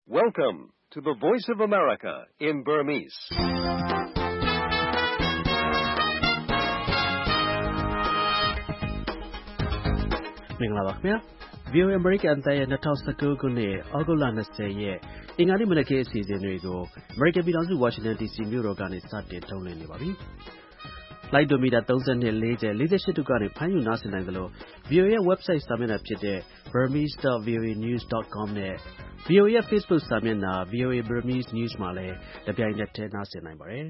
Welcome to the Voice of America in Burmese. ။မင်္ဂလာပါခင်ဗျာ။ VOA American အသံရဲ့2019ခုနှစ်ဩဂုတ်လ20ရက်အင်္ဂါနေ့မနက်ခင်းအစီအစဉ်တွေကို American ပြည်ထောင်စု Washington DC မြို့တော်ကနေစတင်ထုတ်လွှင့်နေပါပြီ။ လိုက်ဒိုမီတာ32 40 48 တို့ကနေဖမ်းယူနားဆင်နိုင်သလို VOA ရဲ့ website စာမျက်နှာဖြစ်တဲ့ burmese.voanews.com နဲ့ VOA ရဲ့ Facebook စာမျက်နှာ VOA Burmese News မှာလည်းတပြိုင်နက်တည်းနားဆင်နိုင်ပါတယ်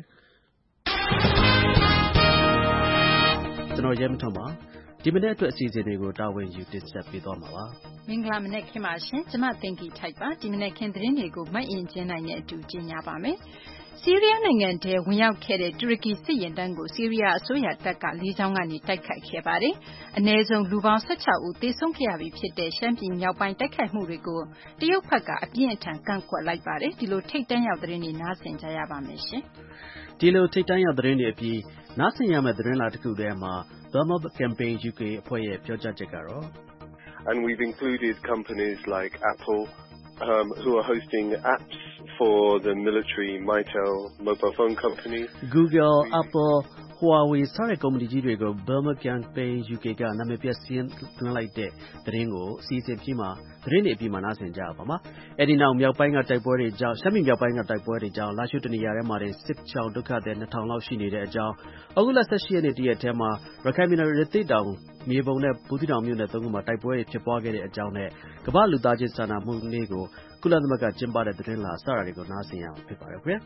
။ကျွန်တော်ရဲမထွန်းပါဒီမနေ့အတွက်အစီအစဉ်တွေကိုတာဝန်ယူတင်ဆက်ပေးသွားမှာပါမင်္ဂလာမနေ့ခင်ပါရှင်ကျမသိင်္ဂီထိုက်ပါဒီမနေ့ခင်သတင်းတွေကိုမတ်ရင်ကျင်းနိုင်တဲ့အတူကြီးညာပါမယ်ဆီးရီးယားနိုင်ငံထဲဝင်ရောက်ခဲ့တဲ့တူရကီစစ်ရင်တန်းကိုဆီးရီးယားအစိုးရတပ်ကလေးချောင်းကနေတိုက်ခိုက်ခဲ့ပါတယ်အနည်းဆုံးလူပေါင်း16ဦးသေဆုံးခဲ့ရပြီဖြစ်တဲ့ရှမ်းပြည်မြောက်ပိုင်းတိုက်ခိုက်မှုတွေကိုတရုတ်ဘက်ကအပြင်းအထန်ကန့်ကွက်လိုက်ပါတယ်ဒီလိုထိတ်တန့်ရောက်သတင်းတွေနားဆင်ကြရပါမယ်ရှင်ဒီလိုထိတ်တန့်ရောက်သတင်းတွေအပြီးနားဆင်ရမယ့်သတင်းလာတစ်ခုတည်းမှာ Burma Campaign UK အဖွဲ့ရဲ့ပြောကြားချက်ကတော့ And we've included companies like Apple who are hosting apps for the military Mytel mobile phone company Google Apple Huawei စတဲ့ကုမ္ပဏီကြီးတွေကို Burma Campaign UK ကနာမည်ပြစင်းသွင်းလိုက်တဲ့သတင်းကိုအစီအစဉ်ပြီးမှသတင်းတွေအပြီးမှနားဆင်ကြရပါမှာအဲ့ဒီနောက်မြောက်ပိုင်းကတိုက်ပွဲတွေကြောင့်ရှမ်းပြည်မြောက်ပိုင်းကတိုက်ပွဲတွေကြောင့်လာရှိုးတနေရာထဲမှာစစ်ချောင်းဒုက္ခသည် 2000 လောက်ရှိနေတဲ့အကြောင်းဩဂုတ်လ 18 ရက်နေ့တရက်ထဲမှာရခိုင်ပြည်နယ်ရသေ့တောင်မြေပုံနဲ့ဘူးသီးတောင်မြို့နယ်သုံးခုမှာတိုက်ပွဲတွေဖြစ်ပွားခဲ့တဲ့အကြောင်းနဲ့ကမ္ဘာလူသားချင်းစာနာမှုနေ့ကိုကုလသမဂ္ဂကျင်းပတဲ့သတင်းလာစတာတွေကိုနားဆင်ရအောင်ဖြစ်ပါတယ်ခင်ဗျာ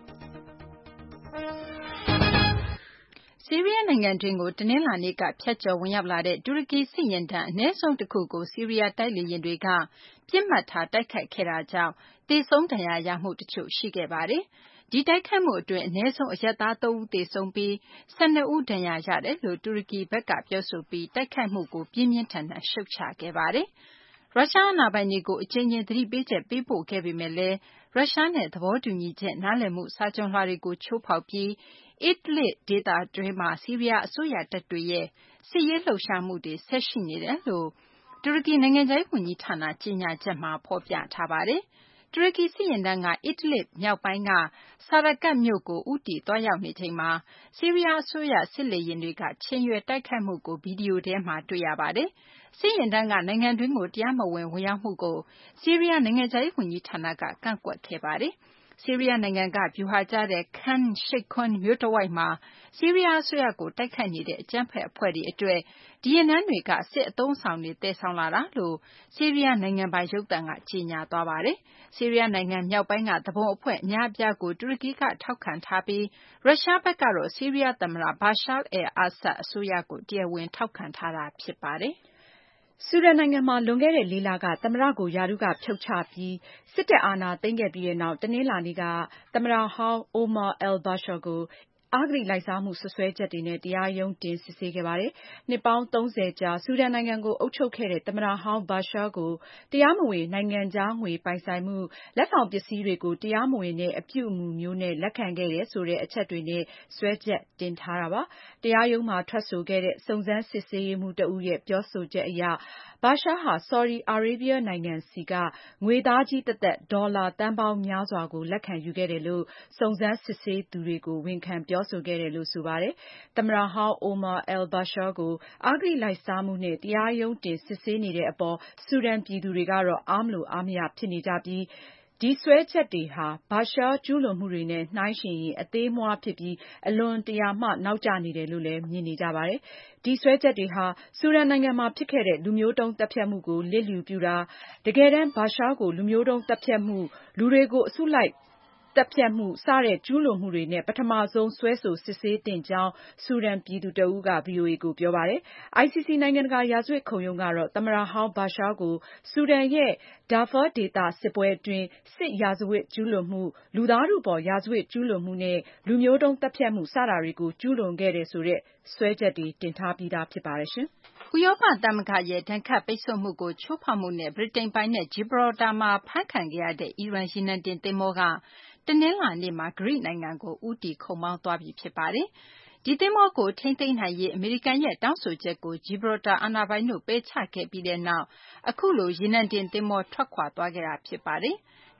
ဆီးရီးယားနိုင်ငံတွင်းကိုတနင်္လာနေ့ကဖျက်ကျော်ဝင်ရောက်လာတဲ့တူရကီစစ်ရင်တန်းအနည်းဆုံးတစ်ခုကိုဆီးရီးယားတိုက်လေယာဉ်တွေကပြစ်မှတ်ထားတိုက်ခိုက်ခဲ့တာကြောင့်သေဆုံးဒဏ်ရာရမှုတချို့ရှိခဲ့ပါတယ်။ဒီတိုက်ခိုက်မှုအတွင်းအနည်းဆုံးအရပ်သား3ဦးသေဆုံးပြီး12ဦးဒဏ်ရာရတယ်လို့တူရကီဘက်ကပြောဆိုပြီးတိုက်ခိုက်မှုကိုပြင်းပြင်းထန်ထန်ရှုတ်ချခဲ့ပါတယ်။ရုရှားအာဏာပိုင်တွေကိုအကြိမ်ကြိမ်သတိပေးချက်ပေးပို့ခဲ့ပေမဲ့လည်းရုရှားနဲ့သဘောတူညီချက်နားလည်မှုစာချွန်လွှာတွေကိုချိုးဖောက်ပြီးIdlib ဒေသတွင်းမှာဆီးရီးယားအစိုးရတပ်တွေရဲ့စစ်ရေးလှုပ်ရှားမှုတွေဆက်ရှိနေတယ်လို့တူရကီနိုင်ငံခြားရေးဝန်ကြီးဌာနကြေညာချက်မှာဖော်ပြထားပါတယ်။တူရကီစစ်ရင်တန်းက Idlib မြောက်ပိုင်းက Sarakat မြို့ကိုဦးတည်သွားရောက်နေချိန်မှာဆီးရီးယားအစိုးရစစ်လေယာဉ်တွေကချိန်ရွယ်တိုက်ခိုက်မှုကိုဗီဒီယိုထဲမှာတွေ့ရပါတယ်။စစ်ရင်တန်းကနိုင်ငံတွင်းကိုတရားမဝင်ဝင်ရောက်မှုကိုဆီးရီးယားနိုင်ငံခြားရေးဝန်ကြီးဌာနကကန့်ကွက်ခဲ့ပါတယ်။ဆီးရီးယားနိုင်ငံကဗျူဟာကျတဲ့ Khan Sheikhoun မြို့တဝိုက်မှာဆီးရီးယားအစိုးရကိုတိုက်ခိုက်နေတဲ့အကြမ်းဖက်အဖွဲ့တွေအတွက်ဒီယာဉ်တန်းတွေကစစ်အသုံးအဆောင်တွေတည်ဆောင်လာတာလို့ဆီးရီးယားနိုင်ငံပိုင်ရုပ်သံကကြေညာသွားပါတယ်။ဆီးရီးယားနိုင်ငံမြောက်ပိုင်းကသူပုန်အဖွဲ့အများအပြားကိုတူရကီကထောက်ခံထားပြီးရုရှားဘက်ကတော့ဆီးရီးယားသမ္မတ Bashar al-Assad အစိုးရကိုတရားဝင်ထောက်ခံထားတာဖြစ်ပါတယ်။ဆူဒန်နိုင်ငံမှာလွန်ခဲ့တဲ့4လကသမ္မတကိုရာထူးကဖြုတ်ချပြီးစစ်တပ်အာဏာသိမ်းခဲ့ပြီးနောက်တနင်္လာနေ့ကသမ္မတဟောင်း Omar al-Bashir ကိုအဂတိလိုက်စားမှုစွပ်စွဲချက်တွေနဲ့တရားရုံးတင်စစ်ဆေးခဲ့ပါတယ်။နှစ်ပေါင်း30ကြာဆူဒန်နိုင်ငံကိုအုပ်ချုပ်ခဲ့တဲ့သမ္မတဟောင်း Bashir ကိုတရားမဝင်နိုင်ငံခြားငွေပိုင်ဆိုင်မှုလက်ဆောင်ပစ္စည်းတွေကိုတရားမဝင်တဲ့အပြုအမူမျိုးနဲ့လက်ခံခဲ့တယ်ဆိုတဲ့အချက်တွေနဲ့စွဲချက်တင်ထားတာပါ။တရားရုံးမှာထွက်ဆိုခဲ့တဲ့စုံစမ်းစစ်ဆေးရေးမှူးတဦးရဲ့ပြောဆိုချက်အရBashir ဟာ Saudi Arabia နိုင်ငံဆီကငွေသားကြီးသက်သက်ဒေါ်လာသန်းပေါင်းများစွာကိုလက်ခံယူခဲ့တယ်လို့စုံစမ်းစစ်ဆေးသူတွေကိုဝန်ခံပြောဆိုခဲ့တယ်လို့ဆိုပါတယ်။သမ္မတဟောင်း Omar al-Bashir ကိုအဂတိလိုက်စားမှုနဲ့တရားရုံးတင်စစ်ဆေးနေတဲ့အပေါ်ဆူဒန်ပြည်သူတွေကတော့အားမလိုအားမရဖြစ်နေကြပြီးဒီစွဲချက်တွေဟာBashirကျူးလွန်မှုတွေနဲ့နှိုင်းယှဉ်ရင်အသေးမွှားဖြစ်ပြီးအလွန်တရာမှနောက်ကျနေတယ်လို့လည်းမြင်နေကြပါတယ်။ဒီစွဲချက်တွေဟာဆူဒန်နိုင်ငံမှာဖြစ်ခဲ့တဲ့လူမျိုးတုံးသတ်ဖြတ်မှုကိုလျစ်လျူပြုတာတကယ်တမ်းBashirကိုလူမျိုးတုံးသတ်ဖြတ်မှုလူတွေကိုအစုလိုက်သတ်ဖြတ်မှုစတဲ့ကျူးလွန်မှုတွေနဲ့ပထမဆုံးစွဲဆိုစစ်ဆေးသင့်ကြောင်းဆူဒန်ပြည်သူတဦးက VOA ကိုပြောပါတယ်။ ICC နိုင်ငံတကာရာဇဝတ်ခုံရုံးကတော့သမ္မတဟောင်း Bashir ကိုဆူဒန်ရဲ့ Darfur ဒေသစစ်ပွဲအတွင်းစစ်ရာဇဝတ်ကျူးလွန်မှု၊လူသားထုအပေါ်ရာဇဝတ်ကျူးလွန်မှုနဲ့လူမျိုးတုံးသတ်ဖြတ်မှုစတာတွေကိုကျူးလွန်ခဲ့တယ်ဆိုတဲ့စွဲချက်တွေတင်ထားပြီးသားဖြစ်ပါတယ်ရှင်။ဥရောပသမဂ္ဂရဲ့ဒဏ်ခတ်ပိတ်ဆို့မှုကိုချိုးဖောက်မှုနဲ့ဗြိတိန်ပိုင်နက် Gibraltar မှာဖမ်းခံခဲ့ရတဲ့အီရန်ရေနံတင်သင်္ဘောကတနင်္လာနေ့မှာဂရိနိုင်ငံကိုဦးတည်ခုတ်မောင်းသွားပြီဖြစ်ပါတယ်။ဒီသင်္ဘောကိုထိန်းသိမ်းနိုင်ရေးအမေရိကန်ရဲ့တောင်းဆိုချက်ကို Gibraltar အာဏာပိုင်တို့ပယ်ချခဲ့ပြီးနောက်အခုလိုရေနံတင်သင်္ဘောထွက်ခွာသွားခဲ့တာဖြစ်ပါတယ်။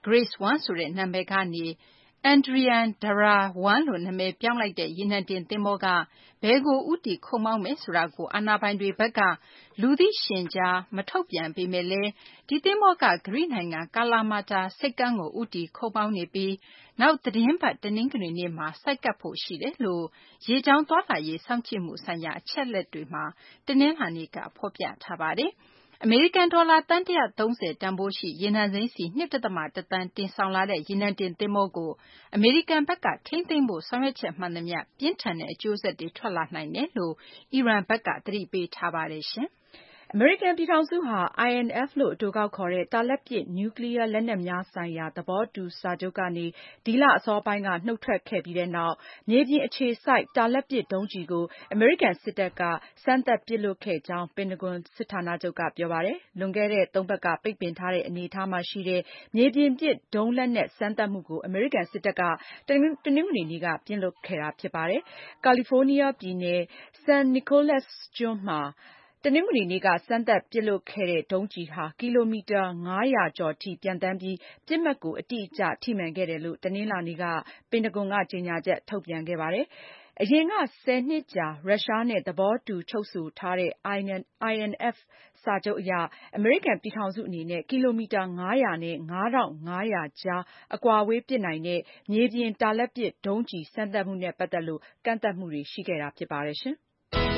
Grace 1 ဆိုတဲ့နာမည်ကနေ Adrian Dara 1 လို့နာမည်ပြောင်းလိုက်တဲ့ရေနံတင်သင်္ဘောကဘယ်ကိုဦးတည်ခုတ်မောင်းမယ်ဆိုတာကိုအာဏာပိုင်တွေဘက်ကလူသိရှင်ကြားမထုတ်ပြန်ပေမဲ့လည်းဒီသင်္ဘောကဂရိနိုင်ငံကာလာမာတာဆိပ်ကမ်းကိုဦးတည်ခုတ်မောင်းနေပြီးနောက်သီတင်းပတ်တနင်္ဂနွေနေ့မှာဆိုက်ကပ်ဖို့ရှိတယ်လို့ရေကြောင်းသွားလာရေးစောင့်ကြည့်မှုဆိုင်ရာအချက်အလက်တွေမှာတနင်္လာနေ့ကဖော်ပြထားပါတယ်။အမေရိကန်ဒေါ်လာသန်း130တန်ဖိုးရှိရေနံစိမ်းစီ 2.1 သန်းတင်ဆောင်လာတဲ့ရေနံတင်သင်္ဘောကိုအမေရိကန်ဘက်ကထိန်းသိမ်းဖို့ဆောင်ရွက်ချက်မှန်သမျှပြင်းထန်တဲ့အကျိုးဆက်တွေထွက်လာနိုင်တယ်လို့အီရန်ဘက်ကသတိပေးထားပါတယ်ရှင်။အမေရိကန်ပြည်ထောင်စုဟာ INF လို့အတိုကောက်ခေါ်တဲ့တာလတ်ပစ်နျူကလ িয়ারလက်နက်များဆိုင်ရာသဘောတူစာချုပ်ကနေဒီလအစောပိုင်းကနှုတ်ထွက်ခဲ့ပြီးတဲ့နောက်မြေပြင်အခြေစိုက်တာလတ်ပစ်ဒုံးကျည်ကိုအမေရိကန်စစ်တပ်ကစမ်းသပ်ပစ်လွှတ်ခဲ့ကြောင်းပင်တဂွန်စစ်ဌာနချုပ်ကပြောပါတယ်။လွန်ခဲ့တဲ့3ပတ်ကပိတ်ပင်ထားတဲ့အနေအထားမှာရှိတဲ့မြေပြင်ပစ်ဒုံးလက်နက်စမ်းသပ်မှုကိုအမေရိကန်စစ်တပ်ကတနင်္ဂနွေနေ့ကပြစ်လွှတ်ခဲ့တာဖြစ်ပါတယ်။ကာလီဖိုးနီးယားပြည်နယ် San Nicolas ကျွန်းမှာတနင်္ဂနွေနေ့ကစမ်းသပ်ပစ်လွှတ်ခဲ့တဲ့ဒုံးကျည်ဟာကီလိုမီတာ500ကျော်ထိပျံသန်းပြီးပစ်မှတ်ကိုအတိအကျထိမှန်ခဲ့တယ်လို့တနင်္လာနေ့ကပင်တဂွန်ကကြေညာချက်ထုတ်ပြန်ခဲ့ပါတယ်။အရင်က10နှစ်ကြာရုရှားနဲ့သဘောတူချုပ်ဆိုထားတဲ့ INF စာချုပ်အရအမေရိကန်ပြည်ထောင်စုအနေနဲ့ကီလိုမီတာ500နဲ့5500ကြားအကွာအဝေးပစ်နိုင်တဲ့မြေပြင်တာလတ်ပစ်ဒုံးကျည်စမ်းသပ်မှုနဲ့ပတ်သက်လို့ကန့်သတ်မှုတွေရှိခဲ့တာဖြစ်ပါတယ်ရှင်။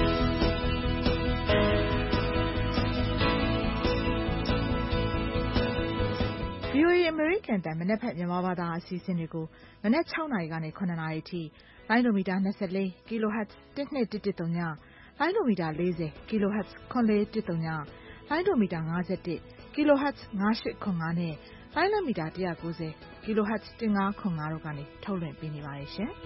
VOA အမေရိကန်တန်မနက်ဖြန်မြန်မာဘာသာအစီအစဉ်တွေကိုမနက်6နာရီကနေ9နာရီထိလိုင်းဒိုမီတာ24 kHz 1213ညလိုင်းဒိုမီတာ40 kHz 9410ညလိုင်းဒိုမီတာ51 kHz 9805နဲ့လိုင်းဒိုမီတာ190 kHz 1505တို့ကနေထုတ်လွှင့်ပေးနေပါတယ်ရှင်။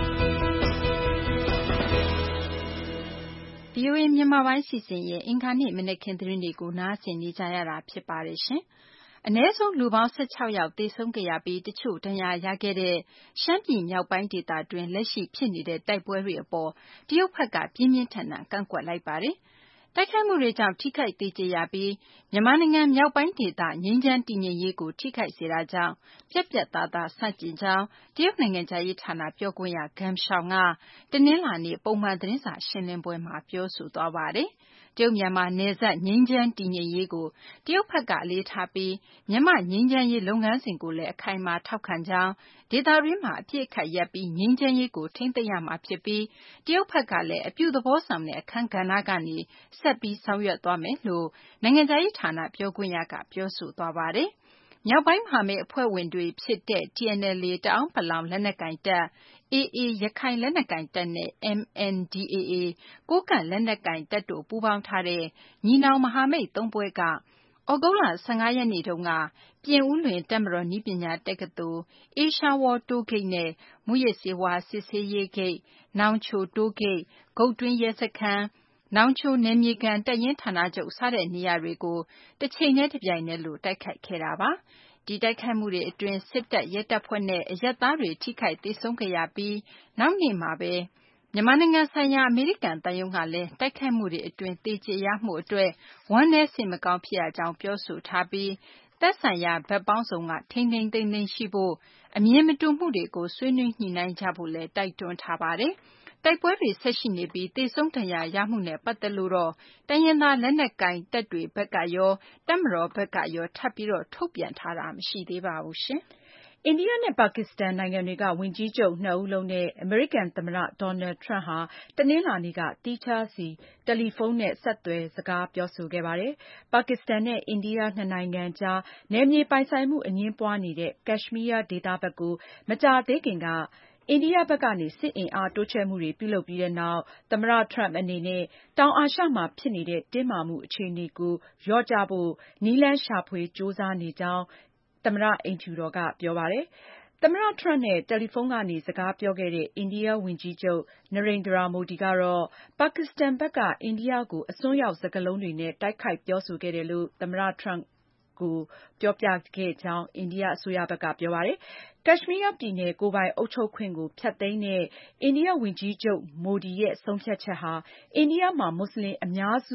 VOA မြန်မာပိုင်းစီစဉ်ရဲ့အင်္ဂါနေ့မနက်ခင်းသတင်းတွေကိုနားဆင်နေကြရတာဖြစ်ပါတယ်ရှင်။အနည်းဆုံးလူပေါင်း16ယောက်သေဆုံးခဲ့ရပြီးတချို့ဒဏ်ရာရခဲ့တဲ့ရှမ်းပြည်မြောက်ပိုင်းဒေသတွင်းလက်ရှိဖြစ်နေတဲ့တိုက်ပွဲတွေအပေါ်တရုတ်ဘက်ကပြင်းပြင်းထန်ထန်ကန့်ကွက်လိုက်ပါတယ်။တိုက်ခိုက်မှုတွေကြောင့်ထိခိုက်သေကျေရပြီးမြန်မာနိုင်ငံမြောက်ပိုင်းဒေသငြိမ်းချမ်းတည်ငြိမ်ရေးကိုထိခိုက်စေတာကြောင့်ပြတ်ပြတ်သားသားဆန့်ကျင်ကြောင်းတရုတ်နိုင်ငံခြားရေးဌာနပြောခွင့်ရ Geng Shuang ကတနင်္လာနေ့ပုံမှန်သတင်းစာရှင်းလင်းပွဲမှာပြောဆိုသွားပါတယ်။တရုတ်မြန်မာနယ်စပ်ငြိမ်းချမ်းတည်ငြိမ်ရေးကိုတရုတ်ဘက်ကအလေးထားပြီးမြန်မာ့ငြိမ်းချမ်းရေးလုပ်ငန်းစဉ်ကိုလည်းအခိုင်အမာထောက်ခံကြောင်းဒေသတွင်းမှာအပြစ်အခတ်ရပ်ပြီးငြိမ်းချမ်းရေးကိုထိန်းသိမ်းရမှာဖြစ်ပြီးတရုတ်ဘက်ကလည်းအပြုသဘောဆောင်တဲ့အခန်းကဏ္ဍကနေဆက်ပြီးဆောင်ရွက်သွားမယ်လို့နိုင်ငံခြားရေးဌာနပြောခွင့်ရကပြောဆိုသွားပါတယ်။မြောက်ပိုင်းမဟာမိတ်အဖွဲ့ဝင်တွေဖြစ်တဲ့ TNLA တအာင်းပလောင်လက်နက်ကိုင်တပ်AA ရခိုင်လက်နက်ကိုင်တပ်နဲ့ MNDAA ကိုးကန့်လက်နက်ကိုင်တပ်တို့ပူးပေါင်းထားတဲ့ညီနောင်မဟာမိတ်3ဖွဲ့ကသြဂုတ်လ15ရက်နေ့တုန်းကပြင်ဦးလွင်တပ်မတော်နည်းပညာတက္ကသိုလ်၊ အေးရှားဝေါ်တိုးဂိတ်နဲ့မူးယစ်ဆေးဝါးစစ်ဆေးရေးဂိတ်၊နောင်ချိုတိုးဂိတ်၊ဂုတ်တွင်းရဲစခန်း၊နောင်ချိုနယ်မြေခံတပ်ရင်းဌာနချုပ်စတဲ့နေရာတွေကိုတချိန်တည်းတပြိုင်တည်းလိုတိုက်ခိုက်ခဲ့တာပါ။ဒီတိုက်ခိုက်မှုတွေအတွင်းစစ်တပ်ရဲတပ်ဖွဲ့နဲ့အရပ်သားတွေထိခိုက်သေဆုံးခဲ့ရပြီးနောက်နေ့မှာပဲမြန်မာနိုင်ငံဆိုင်ရာအမေရိကန်သံရုံးကလည်းတိုက်ခိုက်မှုတွေအတွင်းသေကျေရမှုအတွက်ဝမ်းနည်းစိတ်မကောင်းဖြစ်ရကြောင်းပြောဆိုထားပြီးသက်ဆိုင်ရာဘက်ပေါင်းစုံကထိန်းထိန်းသိမ်းသိမ်းရှိဖို့အမြင်မတူမှုတွေကိုဆွေးနွေးညှိနှိုင်းကြဖို့လည်းတိုက်တွန်းထားပါတယ်။တိုက်ပွဲတွေဆက်ရှိနေပြီးသေဆုံးဒဏ်ရာရမှုနဲ့ပတ်သက်လို့တော့တိုင်းရင်းသားလက်နက်ကိုင်တပ်တွေဘက်ကရောတပ်မတော်ဘက်ကရောထပ်ပြီးထုတ်ပြန်ထားတာမရှိသေးပါဘူးရှင်။အိန္ဒိယနဲ့ပါကစ္စတန်နိုင်ငံတွေကဝန်ကြီးချုပ်2ဦးလုံးနဲ့အမေရိကန်သမ္မတ Donald Trump ဟာတနင်္လာနေ့ကသီးခြားစီတယ်လီဖုန်းနဲ့ဆက်သွယ်စကားပြောဆိုခဲ့ပါတယ်။ပါကစ္စတန်နဲ့အိန္ဒိယနှစ်နိုင်ငံကြားနယ်မြေပိုင်ဆိုင်မှုအငြင်းပွားနေတဲ့ကက်ရှ်မီးယားဒေသဘက်ကိုမကြာသေးခင်ကအိန္ဒိယဘက်ကနေစစ်အင်အားတိုးချဲ့မှုတွေပြုလုပ်ပြီးတဲ့နောက်သမ္မတ Trump အနေနဲ့တောင်အာရှမှာဖြစ်နေတဲ့တင်းမာမှုအခြေအနေကိုလျော့ကျဖို့နည်းလမ်းရှာဖွေကြိုးစားနေကြောင်းသမ္မတအိမ်ဖြူတော်ကပြောပါတယ်။သမ္မတ Trump နဲ့တယ်လီဖုန်းကနေစကားပြောခဲ့တဲ့အိန္ဒိယဝန်ကြီးချုပ် Narendra Modi ကတော့ပါကစ္စတန်ဘက်ကအိန္ဒိယကိုအစွန်းရောက်စကားလုံးတွေနဲ့တိုက်ခိုက်ပြောဆိုခဲ့တယ်လို့သမ္မတ Trump ကိုပြောပြခဲ့ကြောင်းအိန္ဒိယအစိုးရဘက်ကပြောပါတယ်။ကက်ရှ်မီးယားပြည်နယ်ကိုယ်ပိုင်အုပ်ချုပ်ခွင့်ကိုဖျက်သိမ်းတဲ့အိန္ဒိယဝန်ကြီးချုပ် Modi ရဲ့ဆုံးဖြတ်ချက်ဟာအိန္ဒိယမှာမွတ်စလင်အများစု